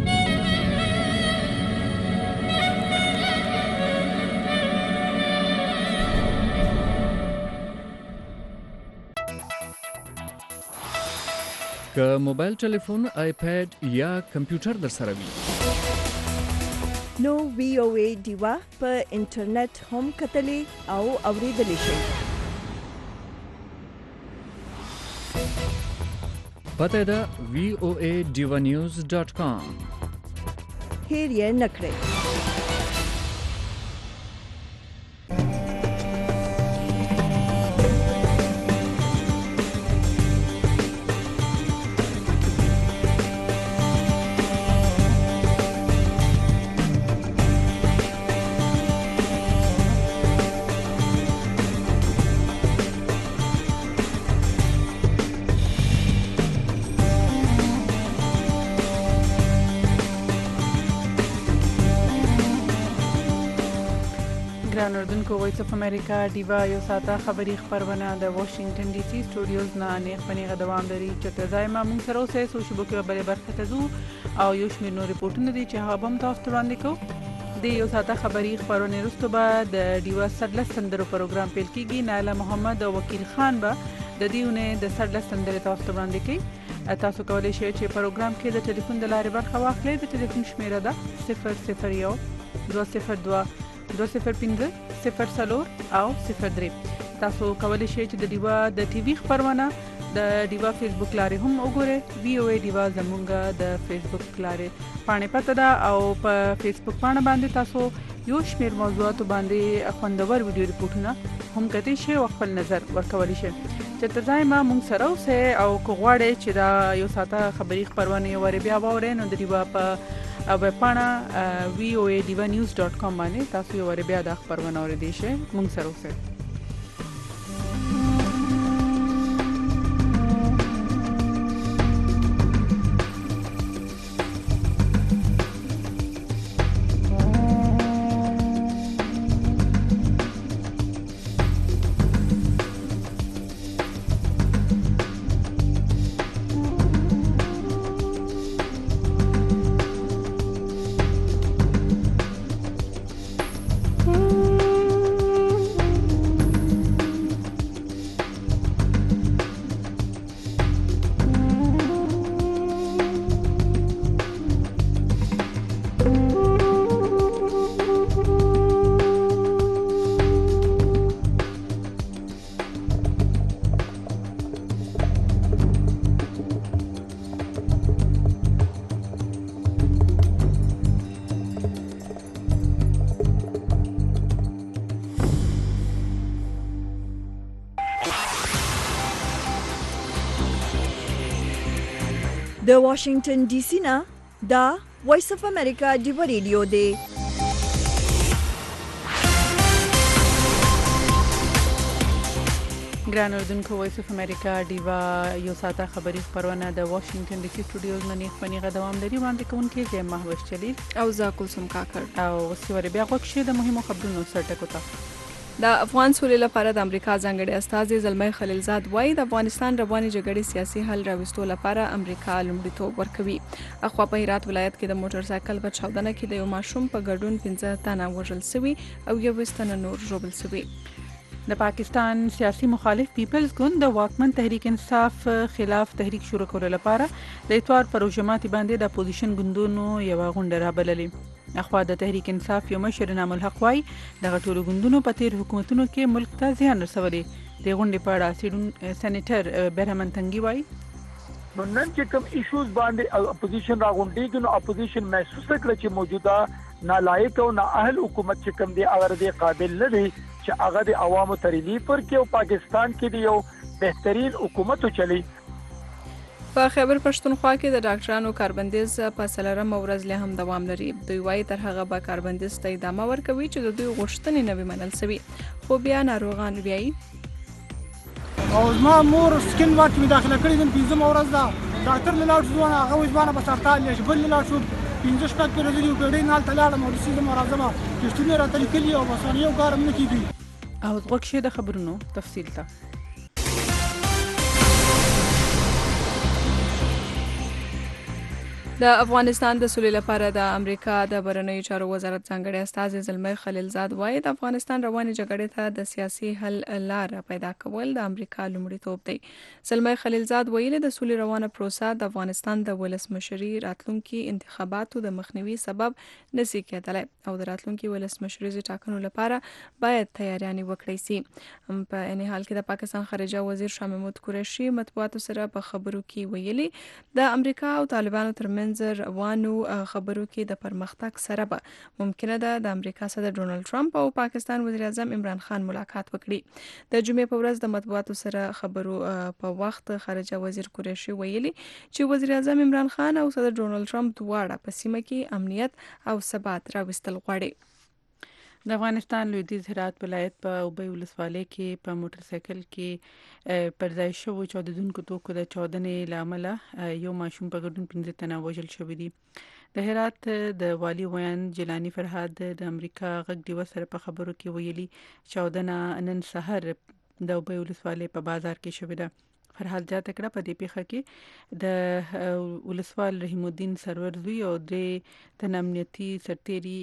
که موبایل ټلیفون آیپیډ یا کمپیوټر در سره وي نو وی او ای ډیوا په انټرنیټ هم کتلی او اوریدلی شئ. پته ده وی او ای ډیوا نیوز ډاٹ کام. هیر یې نه کړئ. اردوونکو وایس اف امریکا ډیوا یو ساعته خبری خبرونه د واشنگټن ډي سي سټوډیوز نه نه خپنیغه دوام لري چې تزایم موږ سره اوسه سو شبکې په بلې برخه ته ځو او یو شمېر نور ریپورتونه دي چې هغه هم تاسو ته وړاندې کوو. د یو ساعته خبری خبرونه وروسته به د ډیوا سرلس سندرو پروګرام پیل کیږي. نایله محمد او وکیل خان به د دېونه د سرلس سندرې تاسو ته وړاندې کوي. تاسو کولی شئ چې پروګرام کې د ټلیفون د لارې برخه واخلئ. د ټلیفون شمیره ده صفر صفر یو دوه صفر دوه دوه صفر پنځه صفر څلور او صفر درې. تاسو کولی شئ چې د ډیوا د ټي وي خبرونه د ډیوا فیسبوک لارې هم وګورئ. وی او ای ډیوا زمونږ د فیسبوک لارې پاڼې پته ده او په فیسبوک پاڼه باندې تاسو یو شمېر موضوعاتو باندې خوندور ویډیو ریپورټونه هم کتلی شئ او خپل نظر ورکولی شئ. چې تر ځای ما موږ سره اوسئ او که غواړئ چې دا یو ساعته خبري خبرونه یو وارې بیا واورئ نو د ډیوا په ویب پاڼه وی او ای ډیوا نیوز ډاٹ کام باندې تاسو یو وارې بیا دا خبرونه اوریدلی شئ. موږ سره اوسئ. د واشنگټن ډي سي نه دا وایس اف امریکا ډیو ریډیو دی. ګران اوردونکو، وایس اف امریکا ډیوا یو ساعته خبری خبرونه د واشنگټن ډي سي سټوډیوز نه نیخپنیغه دوام لري. وړاندې کوونکې زه محوش چلیل او زه کلثوم کاکړ او وسیوره بیا غوښه د مهمو خبرونو سرټکو ته. د افغان سولې لپاره د امریکا ځانګړي استازي زلمي خلیلزاد وایي د افغانستان رواني جګړې سیاسي حل راوستو لپاره امریکا لومړیتوب ورکوي. اخوا په هرات ولایت کې د موټر سایکل په چاودنه کې د یو ماشوم په ګډون پنځه تنه وژل شوي او یو تنه نور ژوبل شوي. د پاکستان سیاسي مخالف پیپلز ګوند د واکمن تحریک انصاف خلاف تحریک شروع کولو لپاره د اتوار پر جماعت باندې د اپوزیشن ګوندونو یو غونډه رابللې. اخوا د تحریک انصاف یو مشر نام الحق وای د غټولو ګوندونو په تیر حکومتونو کې ملک ته زیان رسولي. د غونډې په اړه سیډون سېنیټر برهمن تنګي وای نو نن چې کوم ایشوز باندې اپوزیشن راغونډي نو اپوزیشن محسوس کړ چې موجوده نالایق او نااهل حکومت چې کوم دی هغه د قابل نه دی چې هغه د عوامو تریلی پر کې او پاکستان کې دی یو بهترین حکومت چلی. په خیبر پښتونخوا کې د ډاکټرانو کاربندیز په څلورم ورځ له هم دوام لري. دوی وايي تر هغه به کاربندیز ته ادامه ورکوي چې د دوی غوښتنې نه وي منل شوي، خو بیا ناروغان وایي او زما مور سکن واټ می داخله کړی دن پنځم ورځ دا ډاکټر لاړ شو هغه وځبانه په سرطان لږ بل لاړ شو پنځه شپږ په ورځې یو ګډې نال تلاړم او سیده مرزمه کښتونه راته لیکلي او مسانې یو کارم نه کیږي. او غوښه د خبرونو تفصیل ته د افغانستان د سولې لپاره د امریکا د بهرنیو چارو وزارت ځانګړي استازي زلمي خلیلزاد وایي د افغانستان رواني جګړې ته د سیاسي حل لار پیدا کول د امریکا لومړیتوب دی. زلمي خلیلزاد ویلي د سولې روانه پروسه د افغانستان د ولسمشري راتلونکي انتخاباتو د مخنیوي سبب نشي کېدلی او د راتلونکي ولسمشري ټاکنو لپاره باید تیاریانې وکړي سي. په ان حال کې د پاکستان خارجه وزیر شاه محمود قریشي مطبوعاتو سره په خبرو کې ویلي د امریکا او طالبانو ترمنځ روانو خبرو کې د پرمختګ سره به ممکنه ده د امریکا صدر ډونالد ټرمپ او پاکستان وزیر اعظم عمران خان ملاقات وکړي. د جمعې په ورځ د مطبوعاتو سره خبرو په وخت خارجه وزیر قریشي ویلي چې وزیر اعظم عمران خان او صدر ډونالد ټرمپ دواړه په سیمه کې امنیت او ثبات راوستل غواړي. د افغانستان لویدیځ هرات ولایت په اوبې ولسوالۍ کې په موټر سایکل کې پر ځای شوو چاودیدونکو توکو د چاودنې له امله یو ماشوم په ګډون پنځه تنه وژل شوي دي. د هرات د والي ویان جیلانی فرهاد د امریکا غږ ډیوه سره په خبرو کې ویلي چاودنه نن سحر د اوبې ولسوالۍ په بازار کې شوې ده. فرهاد زیاته کړه په دې پیښه کې د ولسوال رحیم الدین سرور زوی او درې تن امنیتي سرتیري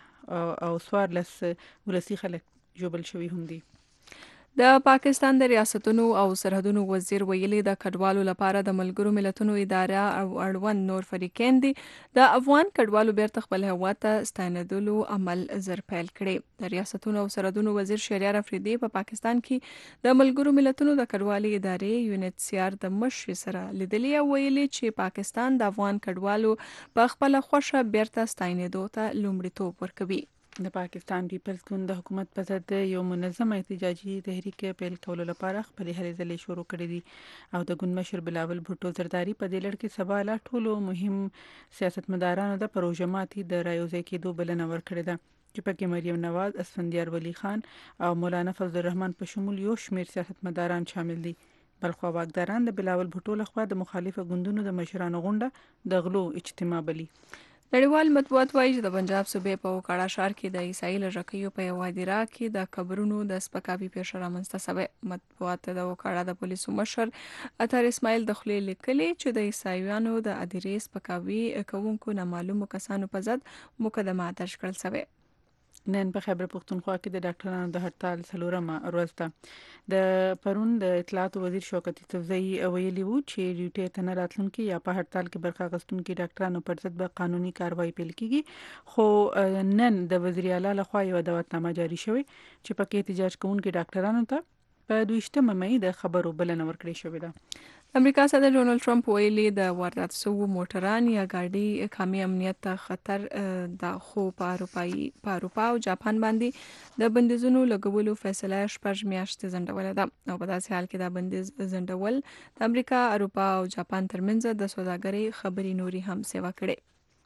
او سوارلس ولسی خلک جوبل شوي هم دي. د پاکستان د ریاستونو او سرحدونو وزیر ویلي د کډوالو لپاره د ملګرو ملتونو اداره او اړوند نور فریقین دي د افغان کډوالو بیرته خپل هیواد ته ستنیدلو عمل زر پیل کړي. د ریاستونو او سرحدونو وزیر شهریار افریدي په پا پاکستان کې د ملګرو ملتونو د کډوالو ادارې یونټ سی آر د مشر سره لیدلي او ویلي چې پاکستان د افغان کډوالو په خپل خوښه بیرته ستنیدو ته لومړیتوب ورکوي. د پاکستان پیپلز ګوند د حکومت په ضد یو منظم احتجاجي تحریک پیل کولو لپاره خپل هلې ځلې شروع کړې دي او د ګوند مشر بلاول بھټو زرداری په دې لړ کې سبا لا ټولو مهم سیاستمدارانو د پروژه ماتي د رايوځای کېدو بلنه ورکړې ده چې پکې مریم نواز، اسفندیار ولی خان او مولانا فضل الرحمن په شمول یو شمېر سیاستمداران شامل دي. بلخوا واکداران د بلاول بھټو لخوا د مخالفه ګوندونو د مشرانو غونډه د غلو اجتماع بلی. نړیوال مطبوعات وایي چې د پنجاب صوبې په وکړه شهر کې د عیسائی لږکیو په یو هدیره کې د قبرونو د سپکاوي پیښه رامنځته شوې. مطبوعات د وکړه د پولیسو مشر اطهر اسماعیل د خولې لیکلي چې د عیسایانو د هدیرې سپکاوي کوونکو نامعلومو کسانو په ضد مقدمه درج کړل شوې. نن په خیبر پښتونخوا کې د ډاکټرانو د هړتال څلورمه ورځ ده. د پرون د اطلاعات وزیر شوکت یوسفزئی ویلي وو چې ډیوټي ته نه راتلونکي یا په هړتال کې برخه اخیستونکي ډاکټرانو پر ضد به قانوني کاروایی پیل کیږي. خو نن د وزیر اعلی لخوا یو دعوتنامه جاری شوې چې پکې احتجاج کوونکي ډاکټرانو ته په دویشتمه مې د خبرو بلنه ورکړې شوې ده. امریکا صدر ډونالد ټرمپ ویلي د واردات شویو موټران یا ګاډي قومي امنیت ته خطر ده، خو په اروپایي په اروپا او جاپان باندې د بندیزونو لګولو فیصله شپږ میاشتې ځنډولې ده او په داسې حال کې دا بندیز ځنډول د امریکا، اروپا او جاپان ترمنځ د سوداګرۍ خبرې نوري هم سیوا کړي.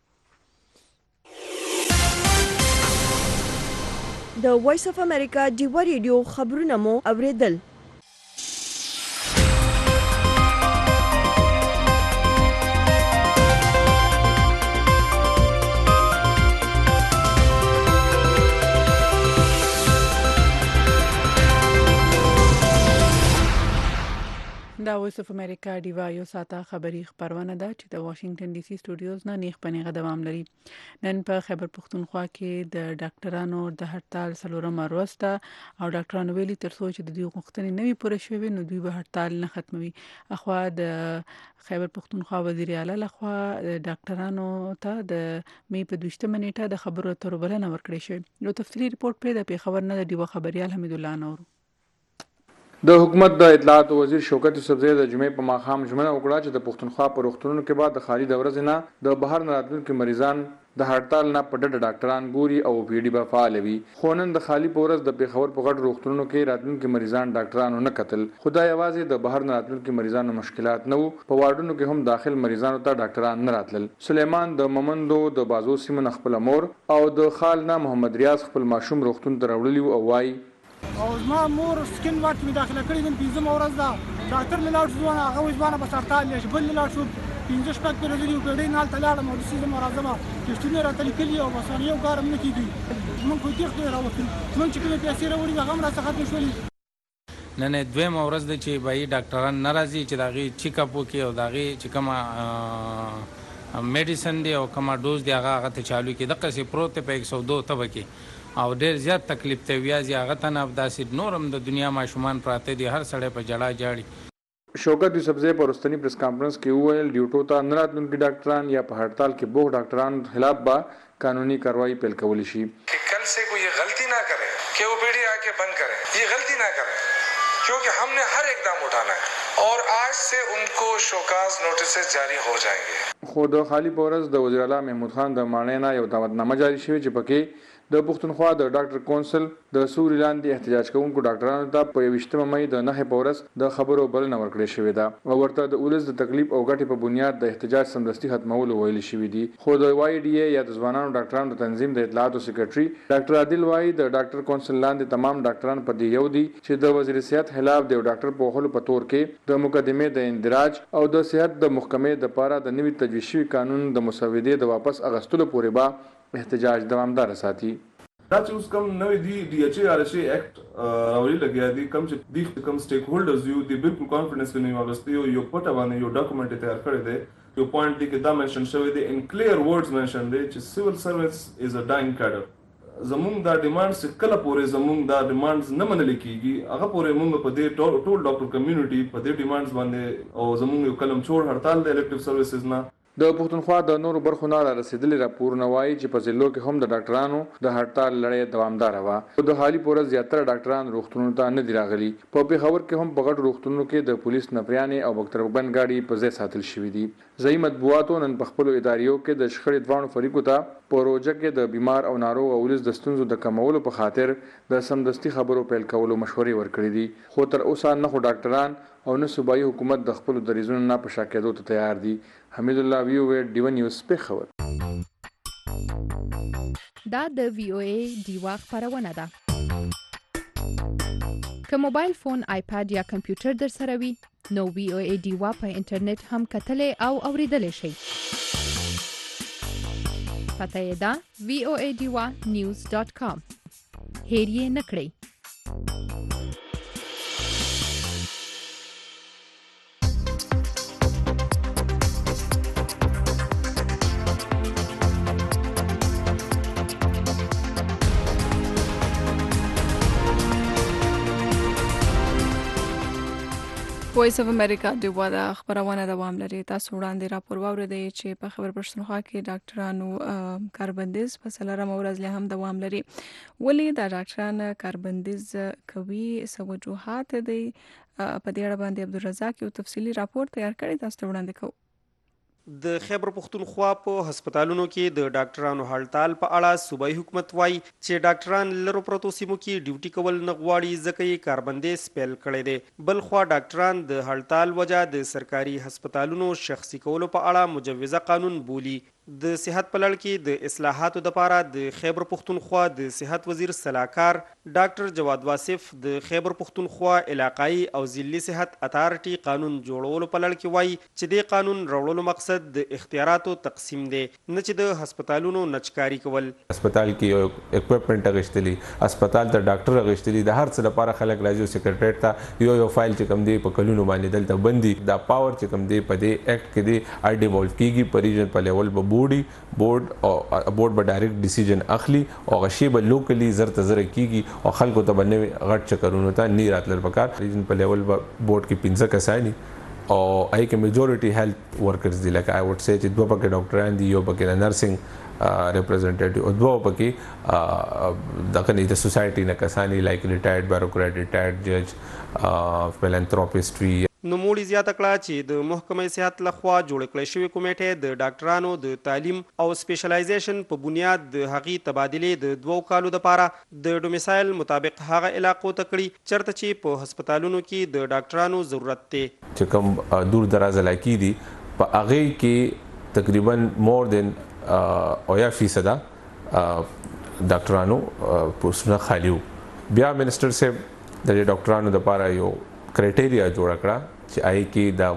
د وایس اف امریکا ډیوا ریډیو خبرونه مو اوریدل. دا وایس اف امریکا ډیوا یو ساته خبری خبرونه ده چې د واشنگټن ډي سي سټوډیوز نه نیخ پنیغه دوام لري. نن په خیبر پختونخوا کې د ډاکټرانو د هړتال څلورمه ورځ ده او ډاکټرانو ویلي تر څو چې د دوی غوښتنې نه وي پوره شوې نو دوی به هړتال نه ختموي. اخوا د خیبر پختونخوا وزیر اعلی لخوا ډاکټرانو ته د می په دوشتمه نیټه د خبرو اترو بلنه ورکړې شوې. یو تفصیلی ریپورت په د پیښور نه د ډیوا خبريال حمید الله نور. د حکومت د اطلاعات وزیر شوکت یوسفزئی د جمعې په ماښام ژمنه وکړه چې د پښتونخوا په روغتونونو کې بعد د خالي د ورځې نه د بهر نه راتلونکو مریضان د هړتال نه په ډډه ډاکټران ګوري او پی ډي به فعال وي. خو نن د خالي په ورځ د پیښور په غټ روغتونونو کې راتلونکو مریضان ډاکټرانو نه کتل. خدای یوازې د بهر نه راتلونکو مریضانو مشکلات نه وو، په واردونو کې هم داخل مریضانو ته ډاکټران نه راتلل. سلیمان د ممندو د بازو سیمه خپل مور او د خال نه محمد ریاض خپل ماشوم روغتون ته راوړلی او وايي او زما مور سکن وارد کې داخله کړې دي پنځمه ورځ ده. ډاکټر لاړ شو هغه وایي ځوانه بس هړتال یې بل لاړ شو پنځه شپږ ورځې یو پیډې نال تلاړم او سیده مرزمه ټیسټونه راته لیکلي او بس یو کار نه کیږي. موږ خو تیښتې راوستل موږ چې کومې پیسې راوړي هغه هم راڅخه ختم شولې. نن دویمه ورځ ده چې بایي ډاکټران نه راځي چې د هغې چیک اپ وکړي او د هغې چې کومه میډیسن دی او کومه ډوز دی هغه هغه ته چالو کړي. دقسې پروت دی په یک سو دو تبه کې او ډېر زیات تکلیف ته ویازي هغه ته نه داسې نور هم د دنیا ماشومان پراته دي، هر سړی په جړا جاړي. شوکت یوسفزئی په وروستني پریس کانفرنس کې وویل ډیوټو ته نه راتلونکي ډاکټران یا په هړتال کې بوخ ډاکټران خلاف به قانونی कार्रवाई پیل کولی شي. कल से कोई ये गलती ना करे कि वो पीढ़ी आके बंद करे, ये गलती ना करे क्योंकि हमने हर इकदाम उठाना है और आज से उनको शोकाज नोटिस जारी हो जाएंगे. خو د خالي پورز د وزیر اعلی محمود خان د مانینا یو دعوتنامه جاری شوی چې پکې د پښتونخوا د ډاکټر کونسل د سوري لاندې احتجاج کوونکو ډاکټرانو ته په یوشتمه مې د نه پورس د خبرو بلنه ورکړې شوې ده او ورته د اولز د تکلیف او غټي په بنیاد د احتجاج سمدستي ختمولو ویل شوې دي. خو د وای ډي یا د ځوانانو ډاکټرانو تنظیم د اطلاعاتو سیکریټري ډاکټر عادل وای د ډاکټر کونسل لاندې تمام ډاکټران په دی یو دي چې د وزیر صحت خلاف د ډاکټر په خلو په تور کې د مقدمه د اندراج او د صحت د محکمې د پاره د نوي تجویز شوی قانون د مسودې د واپس اغستلو پورې به احتجاج دوامدار ساتي. دا چې اوس کوم نوې دی ډي ایچ ای آر ایچ ای اکټ راولي لګیا دي کوم چې دی کوم سټیک هولډرز یو دی بالکل کانفیډنس کې نه واغستي یو یو پټه باندې یو ډاکومنټ تیار کړی دی. یو پوینټ دی کې دا منشن شوی دی ان کلیر ورډز منشن دی چې سیول سروس از ا ډاینګ کیډر. زمونږ دا ډیمانډز کله پورې زمونږ دا ډیمانډز نه منل کیږي هغه پورې موږ په دې ټول ډاکټر کمیونټي په دې ډیمانډز باندې او زمونږ یو کلم چور هړتال د الکټیو سروسز نه د پښتونخوا د نورو برخو نه رسیدلي راپورونه وایي چې په ضلعو کې هم د ډاکټرانو د هړتال لړۍ دوامدار وه او د حالي پورز زیاتره ډاکټران روغتونونو ته نه دي راغلي. په پیښور کې هم په غټ روغتونونو کې د پولیس نفریانې او بکتربند ګاډي په ځای ساتل شوي دي. ځایي مطبوعاتو نن په خپلو اداریو کې د شخړې دواړو فریقو ته په روژه کې د بیمار او ناروغ اولس د ستونزو د کمولو په خاطر د سمدستي خبرو پیل کولو مشورې ورکړي دي. خو تر اوسه نه خو ډاکټران او نه صوبایي حکومت د خپل دریزونو نه په شاکېدو ته تیار دي. حمید الله وی او ډیو نیوز پیښور. دا د وی او ای ډیوا خبرونه ده. که موبایل فون، آیپاد یا کمپیوټر در سره وي نو وی او ای ډیوا په انټرنیټ هم کتلې او اوریدلې شي. پته یې ده وی او ای ډیوا نیوز ډاټ کام. هیر یې نه کړئ. وایس اف امریکا ډیوا د خبرونه دوام لري. تاسو وړاندې راپور واوریدئ چې په خبر پښتونخوا کې ډاکټرانو کاربندیز په څلورمه ورځ له هم دوام لري. ولې دا ډاکټران کاربندیز کوي؟ څه وجوهات دي په دې اړه باندې عبدالرزاق یو تفصیلي راپور تیار کړی، تاسو ته وړاندې کوو. د خیبر پښتونخوا په هسپتالونو کې د ډاکټرانو هړتال په اړه صوبایي حکومت وایي چې ډاکټران لرو پرتو سیمو کې ډیوټي کول نه غواړي، ځکه یې کاربندیز پیل کړی دی. بل خوا ډاکټران د هړتال وجه د سرکاري هسپتالونو شخصي کولو په اړه مجوزه قانون بولي. د صحت په لړ کې د اصلاحاتو لپاره د خیبر پښتونخوا د صحت وزیر صلاحکار ډاکټر جواد واصف د خیبر پښتونخوا علاقايي او ضلعي صحت اتارټي قانون جوړولو په لړ کې وایي چې د قانون راوړلو مقصد د اختیاراتو تقسیم دی، نه چې د هسپتالونو نچکاري کول. هسپتال کې یو اکوپمنټ اغشتلی، هسپتال ته ډاکټر اغشتلی، د هر څه لپاره خلک راځي سیکریټریټ ته یو یو فایل چې کوم دی په کلونو باندې دلته بندي. دا پاور چې کوم دی په دې اکټ کې دی اړ ډیولپ کیږي په ریجن په لیول به بورډي بورډ او بورډ به ډایرکټ ډیسیژن اخلي او غشي به لوکلی زر ته زر کیږي او خلکو ته باندې غټ چکرونو ته نه راتل پکار. ریجن په لیول بورډ کې پنځه کسانی او آی کې میجورټي هیلث ورکرز دي، لکه آی وډ سې چې دوه پکې ډاکټران دي، یو پکې نرسنګ ریپرزینټیټیو او دوه پکې دغه نه د سوسایټي نه کسانی لایک ریټایرډ بیوروکرات، ریټایرډ جج، فیلانتروپیسټ وی. نوموړي زیاته کړه چې د محکمه صحت لخوا جوړ کړی شوی کمیټه د ډاکټرانو د تعلیم او سپیشلایزیشن په بنیاد د هغې تبادلې د دوو کالو لپاره د ډومیسایل مطابق هغه علاقو ته کړي چېرته چې په هسپتالونو کې د ډاکټرانو ضرورت دی. چې کوم دور دراز علاقې دي په هغې کې تقریبا مور دین اویا فیصده ډاکټرانو پوسټونه خالي وو. بیا منسټر صاحب د ډاکټرانو لپاره یو کرایټیریا جوړ کړه چې آی کې دا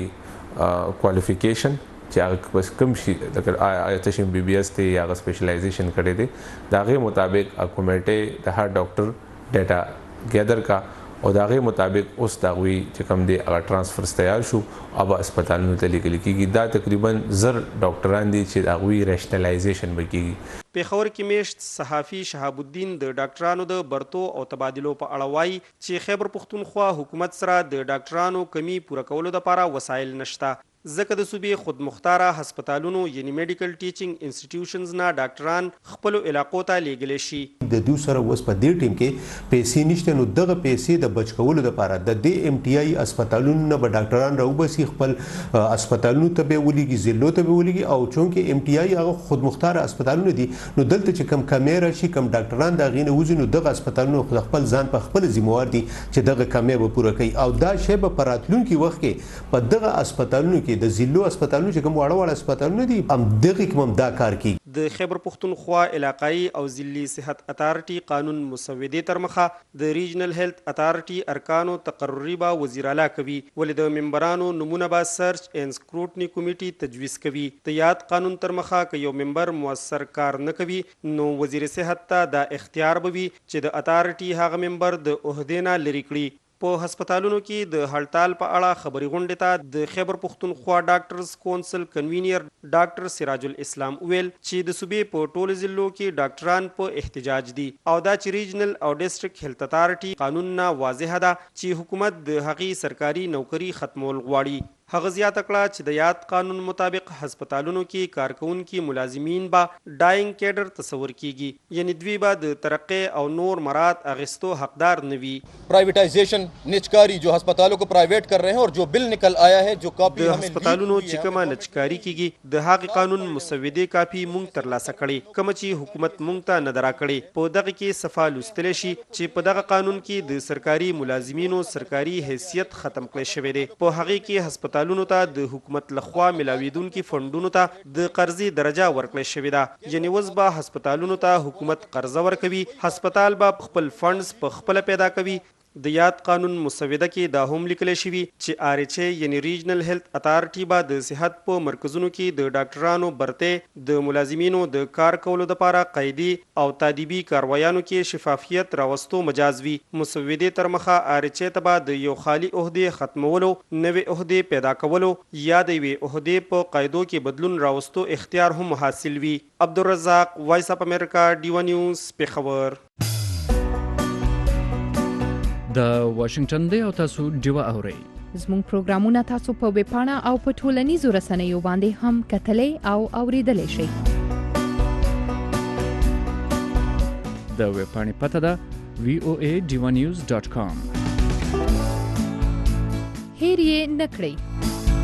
وی کوالیفیکیشن چې هغه بس کم شي د آیا تشم بی بی ایس ته یا سپیشلایزیشن کړی دی دا غي مطابق کمیټه د هر ډاکټر ډیټا ګیدر کا او دا غي مطابق اوس دا وی چې کوم دی هغه ترانسفر تیار شو او هسپتالونو ته لیکل کیږي. دا تقریبا زر ډاکټران دي چې دا وی ریشنلایزیشن وکړي. پیښور کې میشت صحافي شهاب الدین د ډاکټرانو د برتو او تبادلو په اړه وایي چې خیبر پښتونخوا حکومت سره د ډاکټرانو کمی پوره کولو لپاره وسایل نشته، ځکه د صوبې خود مختاره هسپتالونو یعنی میډیکل ټیچینګ انسټیټیوشنز نه ډاکټران خپل علاقو ته لیږلی شي. د دوی سره اوس په دې ټیم کې پیسې نشته، نو دغه پیسې د بچ کولو لپاره د دې ایم ټي آی هسپتالونو نه به ډاکټران راوباسي، خپل هسپتالونو ته به ولېږي، ضلعو ته به ولېږي، او چونکې ایم ټي آی هغه خود مختاره هسپتالونه دي نو دلته چې کم کمې راشي کم ډاکټران د هغې نه وځي نو دغه هسپتالونو خپل ځان په خپله ذمهوار دي چې دغه کمې به پوره کوي. او دا شی به په راتلونکي وخت کې په دغه هسپتالونو کې د ضلعو هسپتالونو چې کوم واړه واړه هسپتالونه دي همدغې کې هم دا کار کوي. د خیبر پښتونخوا علاقايي او ضلعي صحت اتارټي قانون مسودې تر مخه د ریجنل هیلث اتارټي ارکانو تقرري به وزیر اعلی کوي، ولې د ممبرانو نمونه به سرچ اینڈ سکروټني کمیټي تجویز کوي. د یاد قانون تر مخه که یو ممبر موثر کار نه کوي نو وزیر صحت ته دا اختیار به وي چې د اتارټي هغه ممبر د عهدې نه لرې کړي. په هسپتالونو کې د هړتال په اړه خبري غونډې ته د خیبر پښتونخوا ډاکټرز کونسل کنوینر ډاکټر سراج الاسلام ویل چې د صوبې په ټولو ضلعو کې ډاکټران په احتجاج دي او دا چې ریجنل او ډیسټریکټ هیلث اتارټي قانون نه واضح ده چې حکومت د هغې سرکاري نوکری ختمول غواړي. هغه زیاته کړه چې د یاد قانون مطابق هسپتالونو کې کارکونکي ملازمین به ډاینګ کیډر تصور کیږي، یعنی دوی به د ترقی او نور مراد اغستو حقدار نه وي. پرائیویټایزیشن نچکاری جو هسپتالوں کو پرائیویٹ کر رہے ہیں اور جو بل نکل آیا ہے جو کاپی د هسپتالونو چې کومه نچکاری کیږي د هغې قانون مسودې کاپی مونږ ترلاسه کړي، کومه چې حکومت مونږ ته نه ده راکړې. په دغه کې صفه لوستلی شي چې په دغه قانون کې د سرکاري ملازمینو سرکاري حیثیت ختم کړی شوی دی. په هغې کې هسپتال هسپتالونو ته د حکومت لخوا ملاویدونکو فندونو ته د قرضې درجه ورکړل شوې ده، یعنی اوس به هسپتالونو ته حکومت قرضه ورکوي، هسپتال به خپل فندز په خپل پیدا کوي. د یاد قانون مسوده کې دا هم لیکل شوی چې آر ایچ ای یعنی ریجنل هیلث اتارټي به د صحت په مرکزونو کې د ډاکټرانو برته د ملازمینو د کار کولو لپاره قیدی او تادیبي کاروایانو کې شفافیت راوستو مجاز وي. مسودې تر مخه آر ایچ ای ته به د یو خالی عہدې ختمولو، نوې عہدې پیدا کولو یا د یوې عہدې په قاعدو کې بدلون راوستو اختیار هم حاصل وي. عبدالرزاق، وایس اپ امریکا، ډیو نیوز، پیښور. د واشنگټن دی او تاسو ډیو اورئ. زموږ پروګرامونه تاسو په ویب پاڼه او په ټولنیزو رسنیو باندې هم کتلای او اوریدلای شئ. د ویب پاڼې پته ده وی او ای ډیو نیوز ډاټ کام. هیر یې نه کړئ.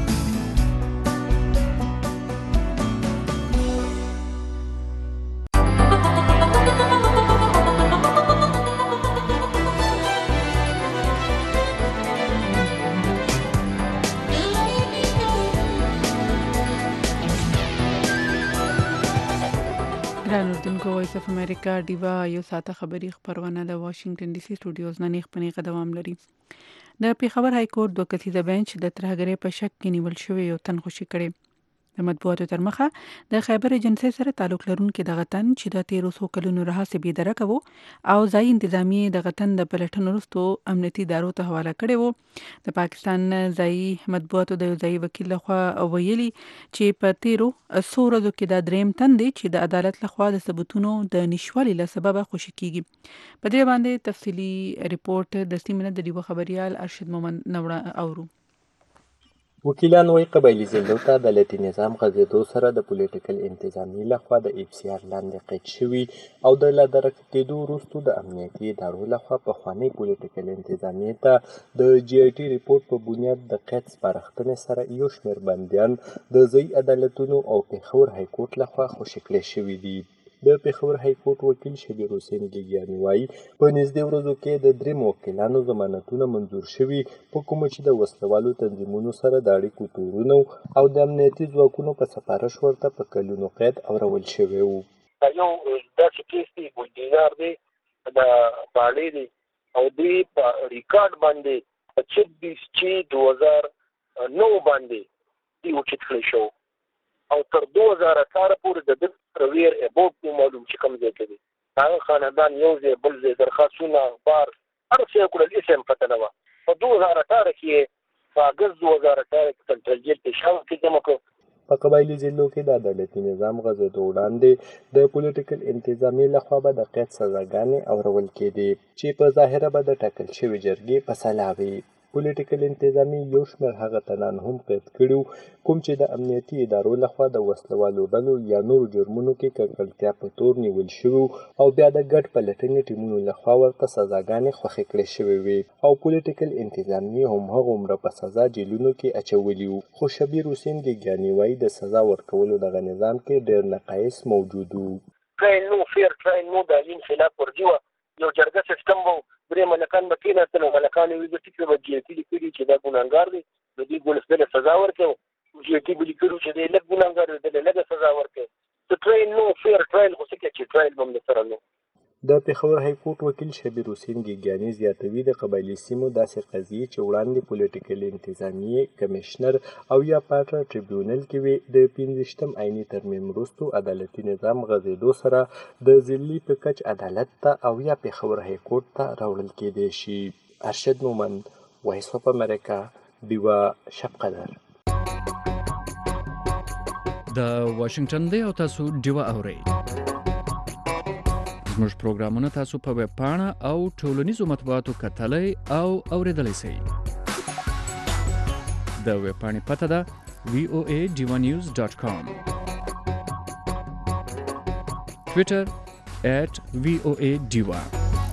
ګران اردوونکو، وایس اف امریکا ډیوا یو ساعته خبری خبرونه د واشنگټن ډي سي سټوډیوز نه نیخ دوام لري. د پیښور های کورټ دوه کسیزه بنچ د ترهګرۍ په شک کې نیول شوی یو تن خوشي کړي. د مطبوعاتو تر مخه د خیبر ایجنسی سره تعلق لرونکي دغه تن چې د تیرو څو کلونو راهیسې بې درکه وو او ځای انتظامی دغه تن د پلټنو وروسته امنیتي ادارو ته حواله کړی وو. د پاکستان ځای مطبوعاتو د یو ځای وکیل لخوا ویلي چې په تیرو څو ورځو کې دا دریم تن دی چې د عدالت لخوا د ثبوتونو د نشوالي له سببه خوشي کیږي. په دې باندې تفصیلی ریپورت د سیمه د ډیوه خبريال ارشد مومن نوړه اورو. وکیلان وايي قبایلي زلو ته عدالتي نظام غځېدو سره د پولیټیکل انتظامی لخوا د اف سی آر لاندې قید شوي او د لا درکه کېدو وروسته د امنیتي ادارو لخوا پخوانۍ پولیټیکل انتظامی ته د جی آی ټي ریپورټ په بنیاد د قید سپارښتنې سره یو شمېر بندیان د ځایي عدالتونو او پېښور های کورټ لخوا خوشي کړي شوي دي. د پېښور های کورټ وکیل شبیر حسین ګیګیاني وایي په نږدې ورځو کې د درېیمو وکیلانو ضمانتونه منظور شوي، په کومه چې د وسلوالو تنظیمونو سره د اړیکو تورونه او د امنیتي ځواکونو په سپارش ورته په کلونو قید اورول شوی وو. یو داسې کیس دی ګلدینار دی د باړې دی او دوی په ریکارډ باندې په چھبیس چې دو هزار نو باندې دی وچت کړی شو او تر دو هزار اٹھارہ پورې د دې رویر ابوب کو معلوم چې کوم ځای کې دی. هغه خاندان یو ځای بل ځای درخواستونه اخبار هر څه کړل، هیڅ هم پته نه وه. په دو هزار اٹھارہ کې په اګست دو هزار اٹھارہ کې سنټرل جیل پېښور کې جمع کړو. په قبایلي ضلعو کې د عدالتي نظام غځېدو وړاندې د پولیټیکل انتظامی لخوا به د قید سزاګانې اورول کېدې چې په ظاهره به د ټاکل شوې جرګې په سلا وي. پولیټیکل انتظامی یو شمېر هغه تنان هم قید کړي کوم چې د امنیتي ادارو لخوا د وسلوالو ډلو یا نورو جرمونو کې ککړتیا په تور نیول شوي او بیا د ګډ پلټنې ټیمونو لخوا ورته سزاګانې خوښې کړې شوې وې او پولیټیکل انتظامی هم هغومره په سزا جیلونو کې اچولي وو. خو شبیر حسین ګیګیاني وایي د سزا ورکولو دغه نظام کې ډېر نقایص موجود وو. ټراین نو فیر ټراین نو د عین خلاف ورجي وه. یو جرګه سیستم وو، درې ملکان به کېناستل او ملکان یې ویل چې به جی آی ټي لیکلي چې دا ګناهګار دی، د دې ګولستله سزا ورکړو. جی آی ټي به لیکلو چې دی لږ ګناهګار دی، دله لږه سزا ورکړي. د ټراین نو فیر ټراین خو څه کوي چې ټراین به هم درسره نه. د پېښور های کورټ وکیل شبیر حسین ګیګیاني زیاتوي د قبایلي سیمو داسې قضیې چې وړاندې پولیټیکل انتظامیې کمیشنر او یا پاټه ټریبیونل کې وي د پنځویشتم عیني ترمیم وروسته عدالتي نظام غځېدو سره د ضلعي په کچ عدالت ته او یا پېښور های کورټ ته راوړل کېدی شي. ارشد مومن، وایس اف امریکا، ډیوا شب قدر. د واشنگټن دی او تاسو ډیوا اورئ. زموږ پروګرامونه تاسو په ویب پاڼه او ټولنیزو مطبوعاتو کتلای او اوریدلای شئ. د ویب پاڼې پته ده وی او ای ډیوا نیوز ډاټ کام، ټویټر ایٹ وی او ای ډیوا.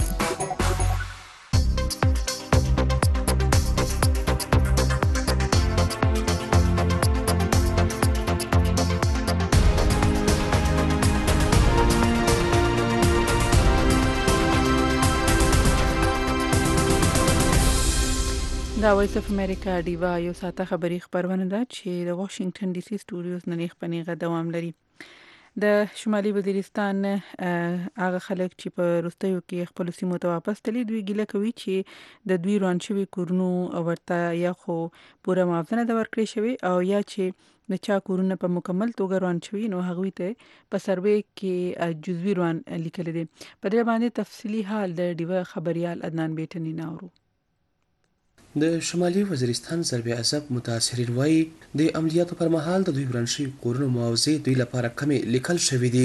دا وایس اف امریکا ډیوا یو ساعته خبری خبرونه ده چې د واشنگټن ډي سي سټوډیوز نه نیخ پنیغه دوام لري. د شمالي وزیرستان هغه خلک چې په وروستیو کې خپل سیمو ته واپس تللي دوی ګیله کوي چې د دوی روان شوي کورونو ورته یا خو پوره معاوضه نه ده ورکړې شوې او یا چې د چا کورونه په مکمل توګه روان شوي نو هغوی ته په سروې کې جزوي روان لیکل دي. په دې باندې تفصیلی حال د ډیوا خبريال عدنان بیٹنی ناورو. د شمالي وزیرستان ضربې عذاب متاثرین وایي د عملیاتو پر مهال د دوی وران شوي کورونو معاوضې دوی لپاره کمې لیکل شوې دي.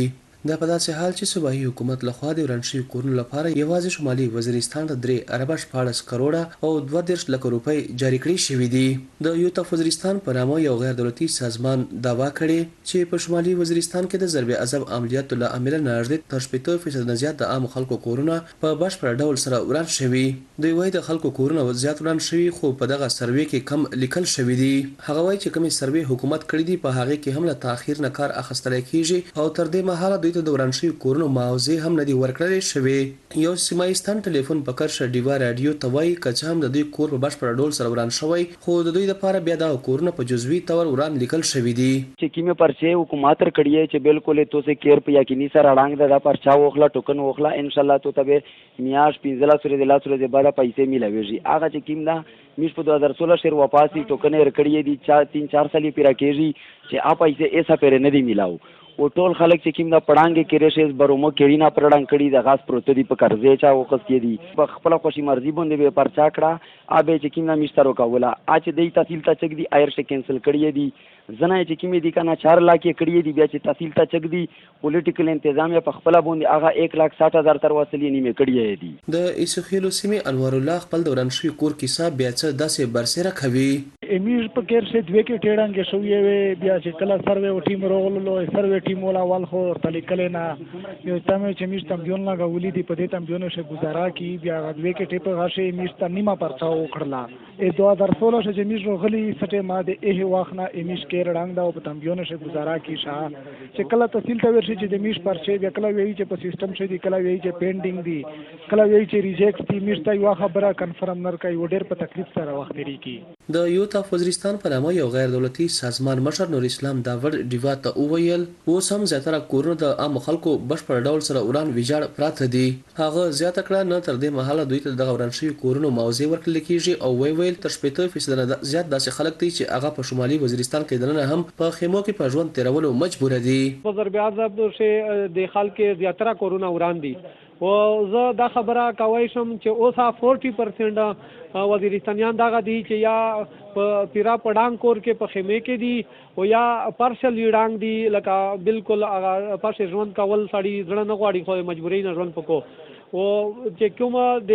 دا په داسې حال چې صوبایي حکومت لخوا د وران شوي کورونو لپاره یوازې شمالي وزیرستان ته درې اربه شپاړس کروړه او دوه دېرش لکه روپۍ جاري کړي شوي دي. د یوتا وزیرستان په نامه یو غیر دولتي سازمان دعوا کړې چې په شمالي وزیرستان کې د ضرب اعظم عملیاتو له امله نږدې تر شپېته فیصد نه زیات د عامو خلکو کورونه په بشپړ ډول سره وران شوي. دوی وایي د خلکو کورونه زیات وران شوي خو په دغه سروې کې کم لیکل شوي دي. هغه وایي چې کومې سروې حکومت کړي دي په هغې کې هم له تاخیر نه کار اخیستلی کیږي او تر دې مهاله دوی ته د وران شوي کورونو معاوضې هم نه دي ورکړل شوې. یو سیمایستان ټلیفون په کرشه ډیوا راډیو ته وایي که څه هم د دوی کور په بشپړ ډول سره وران شوی خو د دوی لپاره بیا دا کورونه په جزوي تور وران لیکل شوي دي. چې کیمه پرچه حکومت کړی چې بالکل تو سے کیر په یقیني سره اړنګ دا پرچا وخلا ټوکن وخلا ان شاء الله تو ته میاش پنځلا سورې د لاس ورځې بعد پیسې ملويږي. هغه چې کیم دا میش په دوه هزار سولہ شیر واپسی ټوکن ورکړی دي چا تین چار سالي پیرا کېږي چې اپ پیسې ایسا پیره نه دی ملاو. او ټول خلک چې کیم دا پړانګې کې ریشز برومو کېرینا پرړنګ کړي د غاس پروت دي په قرضې چا وقس کې دي په خپل خوشي مرزي باندې به پرچا کړه ابه چې کیم دا میشترو کوله اچ دی تحصیل ته چک دي ایر شه کینسل کړی دي زنه چې کیم دي کنه چار لاکھ کړی دي بیا چې تحصیل ته چک دي پولیټیکل انتظامیه په خپل باندې هغه ایک لاکھ ساٹھ هزار تر وصلې نیمه کړی دي. د ایسوخیلو سیمې انور الله خپل دوران شوی کور کیسه بیا څه داسې برسره کوي. امیش په کېر شه دوی کې ټیډانګ شوې وي بیا چې کله سروې او ټیم رولو سروې ټیم ولا وال خو تل کله نه یو تمه چې میش تم جون لا غولې دي په دې تم جون شه گزارا کی بیا دوی کې ټیپ غاشه میش ته نیمه پرچا وکړلا ا دوه هزار سولہ چې میش غلي سټه ما د اه واخنا امیش کې رډنګ دا په تم جون شه گزارا کی شاه چې کله تحصیل ته ورشي چې د میش پرچه بیا کله وی چې په سیستم شه دي کله وی چې پینډینګ دي کله وی چې ریجیکټ دي میش ته یو خبره کنفرم نر کوي وډر په تکلیف سره وخت لري کی. د یوتا وزیرستان په نامه یو غیر دولتي سازمان مشر نور اسلام داور ډیوا ته وویل اوس هم زیاتره کورونه د عام خلکو بشپړ ډول سره وران ویجاړ پراته دي. هغه زیاته کړه نه تر دې مهاله دوی ته د وران شوي کورونو معاوضې ورکړل کیږي او وی ویل تر شپېته فیصد نه زیات داسې خلک دي چې هغه په شمالي وزیرستان کې دننه هم په خیمو کې په ژوند تیرولو مجبور دي. په ضرب اعظم شه د خلک زیاتره کورونه وران دي او زه دا خبره کوي شم چې اوسه چالیس پرسنټ وزیرستانیان دغه دي چې یا په پیرا پډان کور کې په خیمه کې دي او یا پارشل یډانګ دي لکه بالکل هغه پارشل ژوند کول سړی ځړه نه غواړي خو مجبوري نه ژوند پکو او چې کومه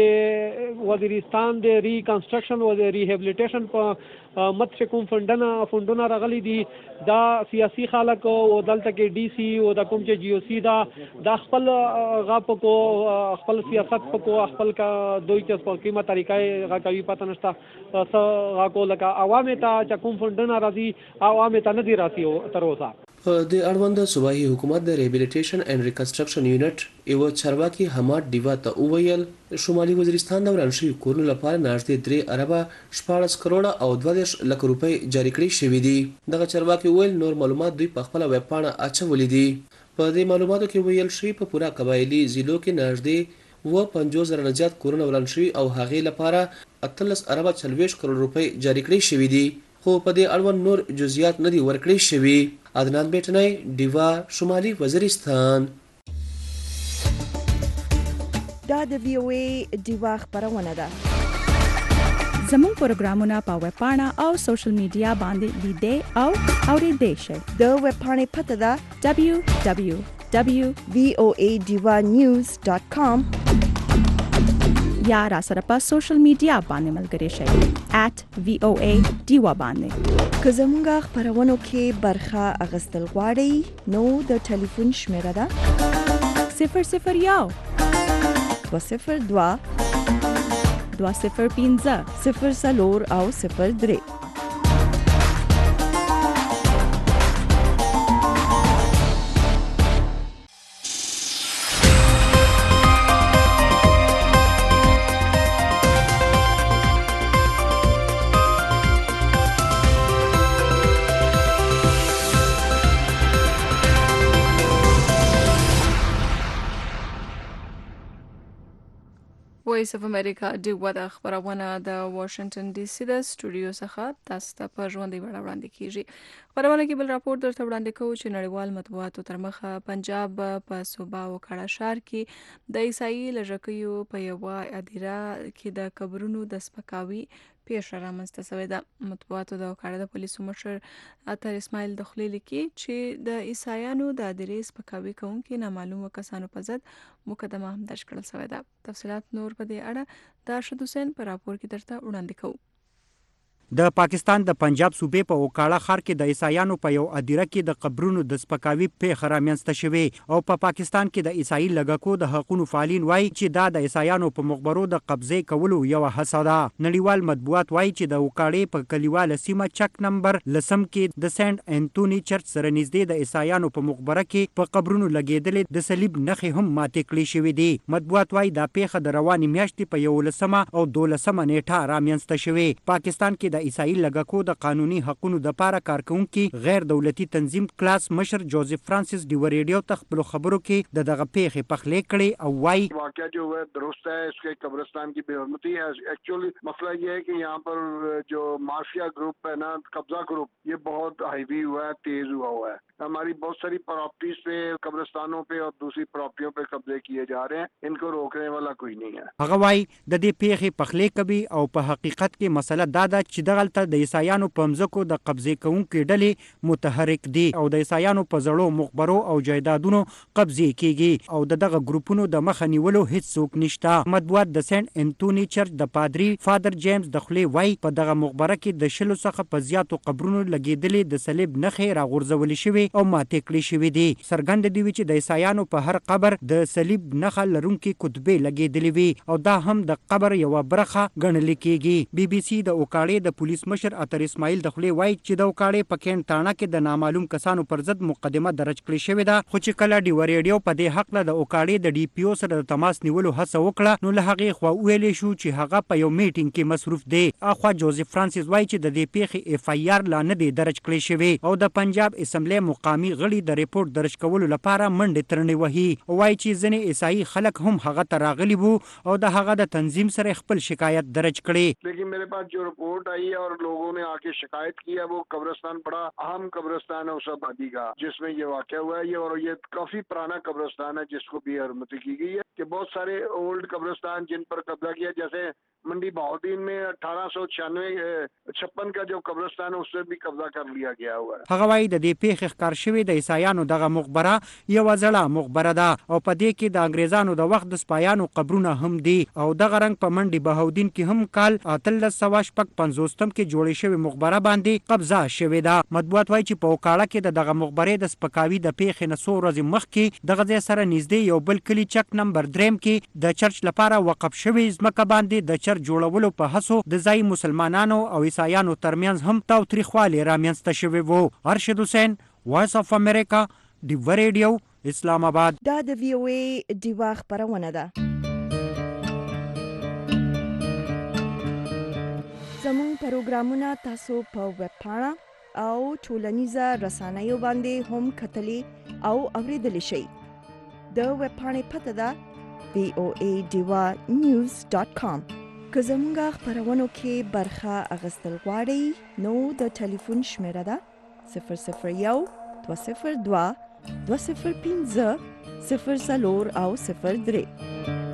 د وزیرستان د ریکنسټرکشن او د ریهابلیټیشن په مت چې کوم فندونه فندونه راغلي دي دا سیاسي خلک او دلته کې ډي سي او د کوم چې جی او سی دا د خپل غاپ کو خپل سیاست کو خپل کا دوی چې په کومه طریقې غاکوي پته نشته څه غاکو لکه عوامه ته چې کوم فندونه راځي عوامه ته نه دي راځي تر اوسه. د اړوند صوبایي حکومت د ریهابلیټیشن اینڈ ریکنسټرکشن یونټ یو چارواکي حماد ډیوا ته وویل شمالي وزیرستان د وران شوي کورونو لپاره نږدې درې اربه شپاړس کروړه او دوه دېرش لکه روپۍ جاري کړي شوي دي. دغه چارواکي ویل نور معلومات دوی په خپله ویب پاڼه اچولي دي. په دې معلوماتو کې ویل شوي په پوره قبایلي ضلعو کې نږدې اووه پنځوس زره نه زیات کورونه وران شوي او هغې لپاره اتلس اربه څلوېښت کروړ روپۍ جاري کړي شوي دي خو په دې اړوند نور جزئیات نه دي ورکړي شوي. عدنان بیٹنی ډیوا شمالي وزیرستان. دا د وی او ای ډیوا خبرونه ده. زموږ پروګرامونه په ویب پاڼه او سوشل میډیا باندې لیدئ او اورېدئ شئ. د ویب پاڼې پته ده دبلیو دبلیو دبلیو ډاٹ وی او ای ډیوا نیوز ډاٹ کام یا را سره په سوشل میډیا باندې ملګری شئ ایٹ وی او ای ډیوا باندې. که زموږ خبرونو کې برخه اخیستل غواړئ نو د ټلیفون شمیره ده صفر صفر یو دوه صفر دوه دوه صفر پنځه صفر څلور او صفر درې. وایس اف امریکا ډیوا د خبرونه د واشنگټن ډي سي د سټوډیو څخه تاسو ته په ژوندۍ بڼه وړاندې کیږي. خبرونه کې بل راپور درته وړاندې کوو چې نړیوال مطبوعاتو تر مخه پنجاب په صوبا او کړه شهر کې د عیسائی لږکیو په یوه ادیره کې د قبرونو د سپکاوي پیښه رامنځته شوې ده. مطبوعاتو د وکاله د پولیسو مشر عطر اسماعیل دخلي لیکي چې د عیسایانو د ادرې سپکاوي کوونکي نامعلومه کسانو په ضد مقدمه هم درج کړل شوې ده. تفصيلات نور په دې اړه د ارشد حسین په راپور کې درته وړاندې کوو. د پاکستان د پنجاب صوبې په وکاله ښار کې د عیسایانو په یو ادیره کې د قبرونو د سپکاوي پیښه رامنځته شوې او په پاکستان کې د عیسائی لږکو د حقوقو فعالین وایي چې دا د عیسایانو په مقبرو د قبضې کولو یو هڅه ده. نړیوال مطبوعات وایي چې د وکاړې په کلیواله سیمه چک نمبر لسم کې د سنت انټونی چرچ سره نږدې د عیسایانو په مقبره کې په قبرونو لګېدلې د صلیب نښې هم ماتې کړې شوې دي. مطبوعات وایي دا پیښه د روانې میاشتې په یولسمه او دولسمه نیټه رامنځته شوې. پاکستان کې د عیسائی لږکو د قانوني حقوقو د پاره کارکونکي غیر دولتي تنظیم کلاس مشر جوزف فرانسیس ډیوریډیو تخپل خبرو کې د دغه پیښې پخلې کړي او وايي واقعہ جو ہے درست ہے. اس کے قبرستان کی بے حرمتی ہے. ایکچولی مسئلہ یہ ہے کہ یہاں پر جو مافیا گروپ ہے نا, قبضہ گروپ, یہ بہت ہیوی ہوا ہے, تیز ہوا ہوا ہے. ہماری بہت ساری پراپرٹیز پہ, قبرستانوں پہ اور دوسری پراپرٹیوں پہ قبضے کیے جا رہے ہیں. ان کو روکنے والا کوئی نہیں ہے. هغه وايي د دې پیښې پخلې کوي او په حقیقت کې مسله دا ده چې دغلته د عیسایانو په مځکو د قبضې کوونکو ډلې متحرک دي او د عیسایانو په زړو مقبرو او جایدادونو قبضې کیږي او د دغه ګروپونو د مخه نیولو هیڅ څوک نشته. مطبوعات د سنت انټونی چرچ د پادری فادر جیمز دخلي وایي په دغه مقبره کې د شلو څخه په زیاتو قبرونو لګېدلې د صلیب نښې راغورځولې شوې او ماتې کړې شوې دي. څرګنده دی چې د عیسایانو په هر قبر د صلیب نښه لرونکي کتبې لګېدلې وي او دا هم د قبر یوه برخه ګڼل کېږي. بي بي سي د وکاړې د پولیس مشر عطر اسماعیل دخلي وایي چې د وکاړې په کین تاڼه کې د نامعلوم کسانو پر ضد مقدمه درج کړې شوې ده, خو چې کله ډیوریډیو په دې حق له د وکاړې د ډي پی او سره د تماس نیولو هڅه وکړه نو له هغې خوا ویلې شو چې هغه په یو میټینګ کې مصروف دی. اخوا جوزف فرانسیس وایي چې د دې پیښې اف آی آر لا نه دی درج کړی شوی او د پنجاب اسمبلی مقامي غړي د ریپورت درج کولو لپاره منډې ترنې وهي. وایي چې ځینې عیسائی خلک هم هغه ته راغلي وو او د هغه د تنظیم سره خپل شکایت درج کړي. لیکن میرے پاس جو رپورٹ آئی ہے اور لوگوں نے آ کے شکایت کی ہے, وہ قبرستان بڑا اہم قبرستان ہے اس آبادی کا جس میں یہ واقعہ ہوا ہے. یہ اور یہ کافی پرانا قبرستان ہے جس کو بھی حرمتی کی گئی ہے کہ بہت سارے اولڈ قبرستان جن پر قبضہ کیا, جیسے منڈی بہاؤدین میں اٹھارہ سو چھیانوے چھپن کا جو قبرستان ہے اس سے بھی قبضہ کر لیا گیا ہوا ہے. هغه وايي د دې پیښې ښکار شوې د عیسایانو دغه مقبره یوه زړه مقبره ده او په دې کې د انګریزانو د وخت د سپایانو قبرونه هم دي او دغه رنګ په منډي بهاودین کې هم کال اتلس سوه شپږ پنځوستم کې جوړې شوې مقبره باندې قبضه شوې ده. مطبوعات وایي چې په وکاړه کې د دغه مقبرې د سپکاوي د پیښې نه څو ورځې مخکې دغه ځای سره نږدې یو بل کلي چک نمبر دریم کې د چرچ لپاره وقف شوې ځمکه باندې د چرچ جوړولو په هڅو د ځایي مسلمانانو او عیسایانو ترمنځ هم تاوتریخوالی رامنځته شوی وو. ارشد حسین, وایس اف امریکا, ډیوا ریډیو, اسلام آباد. دا د وی او ای ډیوا خبرونه ده. زموږ پروګرامونه تاسو په ویب پاڼه او ټولنیزه رسنیو باندې هم کتلی او اوریدلی شئ. د ویب پاڼې پته ده وی او ای ډیوا نیوز ډاټ کام. که زموږ خبرونو کې برخه اخیستل غواړئ نو د ټلیفون شمیره ده صفر صفر یو دوه صفر دوه دوه صفر پنځه صفر څلور او صفر درې.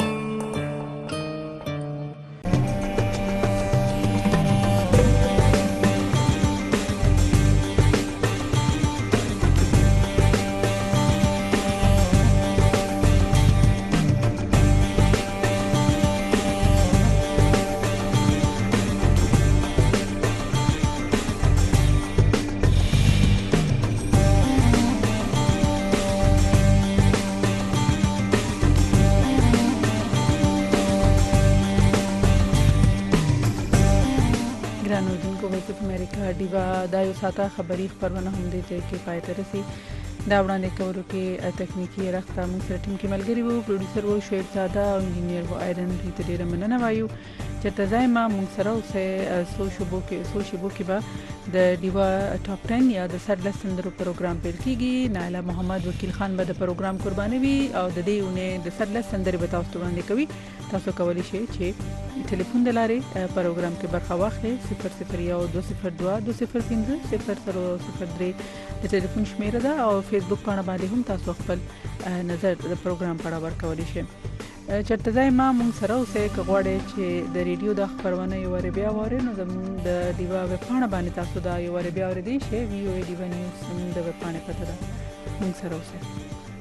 ډیوا د یو ساته خبري خبرونه هم دي چې پای ته رسي. دا وړاندې کولو کې تکنیکی راخته موږ سره ټیم کې ملګری وو, پروډوسر وو شعیب زاده او انجینیر وو ایرن. ریته ډیره مننه وایو چې تزای ما موږ سره اوسه سو شبو کې سو شبو کې به د ډیوا ټاپ ټن یا د سرلس سندرو پروګرام پیل کیږي. نایله محمد وکیل خان به د پروګرام قرباني وي او د دې اونې د سرلس سندرې به تاسو وړاندې کوي. تاسو کولی شئ چې ټلیفون د لارې پروګرام کې برخه واخلئ. صفر صفر یو دوه صفر دوه دوه صفر پنځه صفر څلور صفر درې د ټلیفون شمیره ده او فیسبوک باندې هم تاسو خپل نظر د پروګرام په اړه ورکولی شئ. چرته ځای ما مونږ سره اوسئ که غواړئ چې د ریډیو د خپرونه یو وارې بیا واورئ نو زموږ د ډیوا ویبپاڼه باندې تاسو دا یو وارې بیا اورېدی شئ. وی او اے ډیوا نیوز زموږ د ویبپاڼې پته ده. مونږ سره اوسئ.